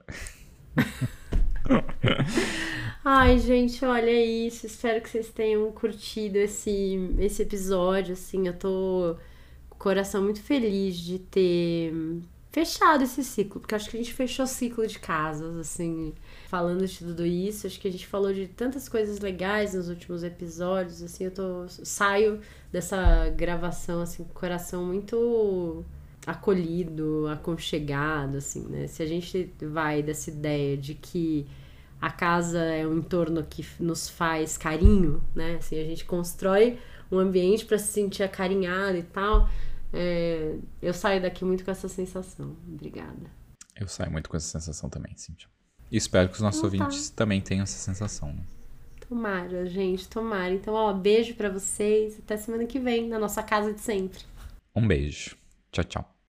Ai, gente, olha isso. Espero que vocês tenham curtido esse episódio, assim. Eu tô com o coração muito feliz de ter fechado esse ciclo, porque acho que a gente fechou o ciclo de casas, assim, falando de tudo isso. Acho que a gente falou de tantas coisas legais nos últimos episódios, assim. Saio dessa gravação, assim, com o coração muito acolhido, aconchegado, assim, né? Se a gente vai dessa ideia de que a casa é um entorno que nos faz carinho, né? Assim, a gente constrói um ambiente para se sentir acarinhado e tal. Eu saio daqui muito com essa sensação. Obrigada. Eu saio muito com essa sensação também, Cíntia. E espero que os nossos ouvintes também tenham essa sensação, né? Tomara, gente, tomara. Então, ó, beijo pra vocês. Até semana que vem, na nossa casa de sempre. Um beijo. Tchau, tchau.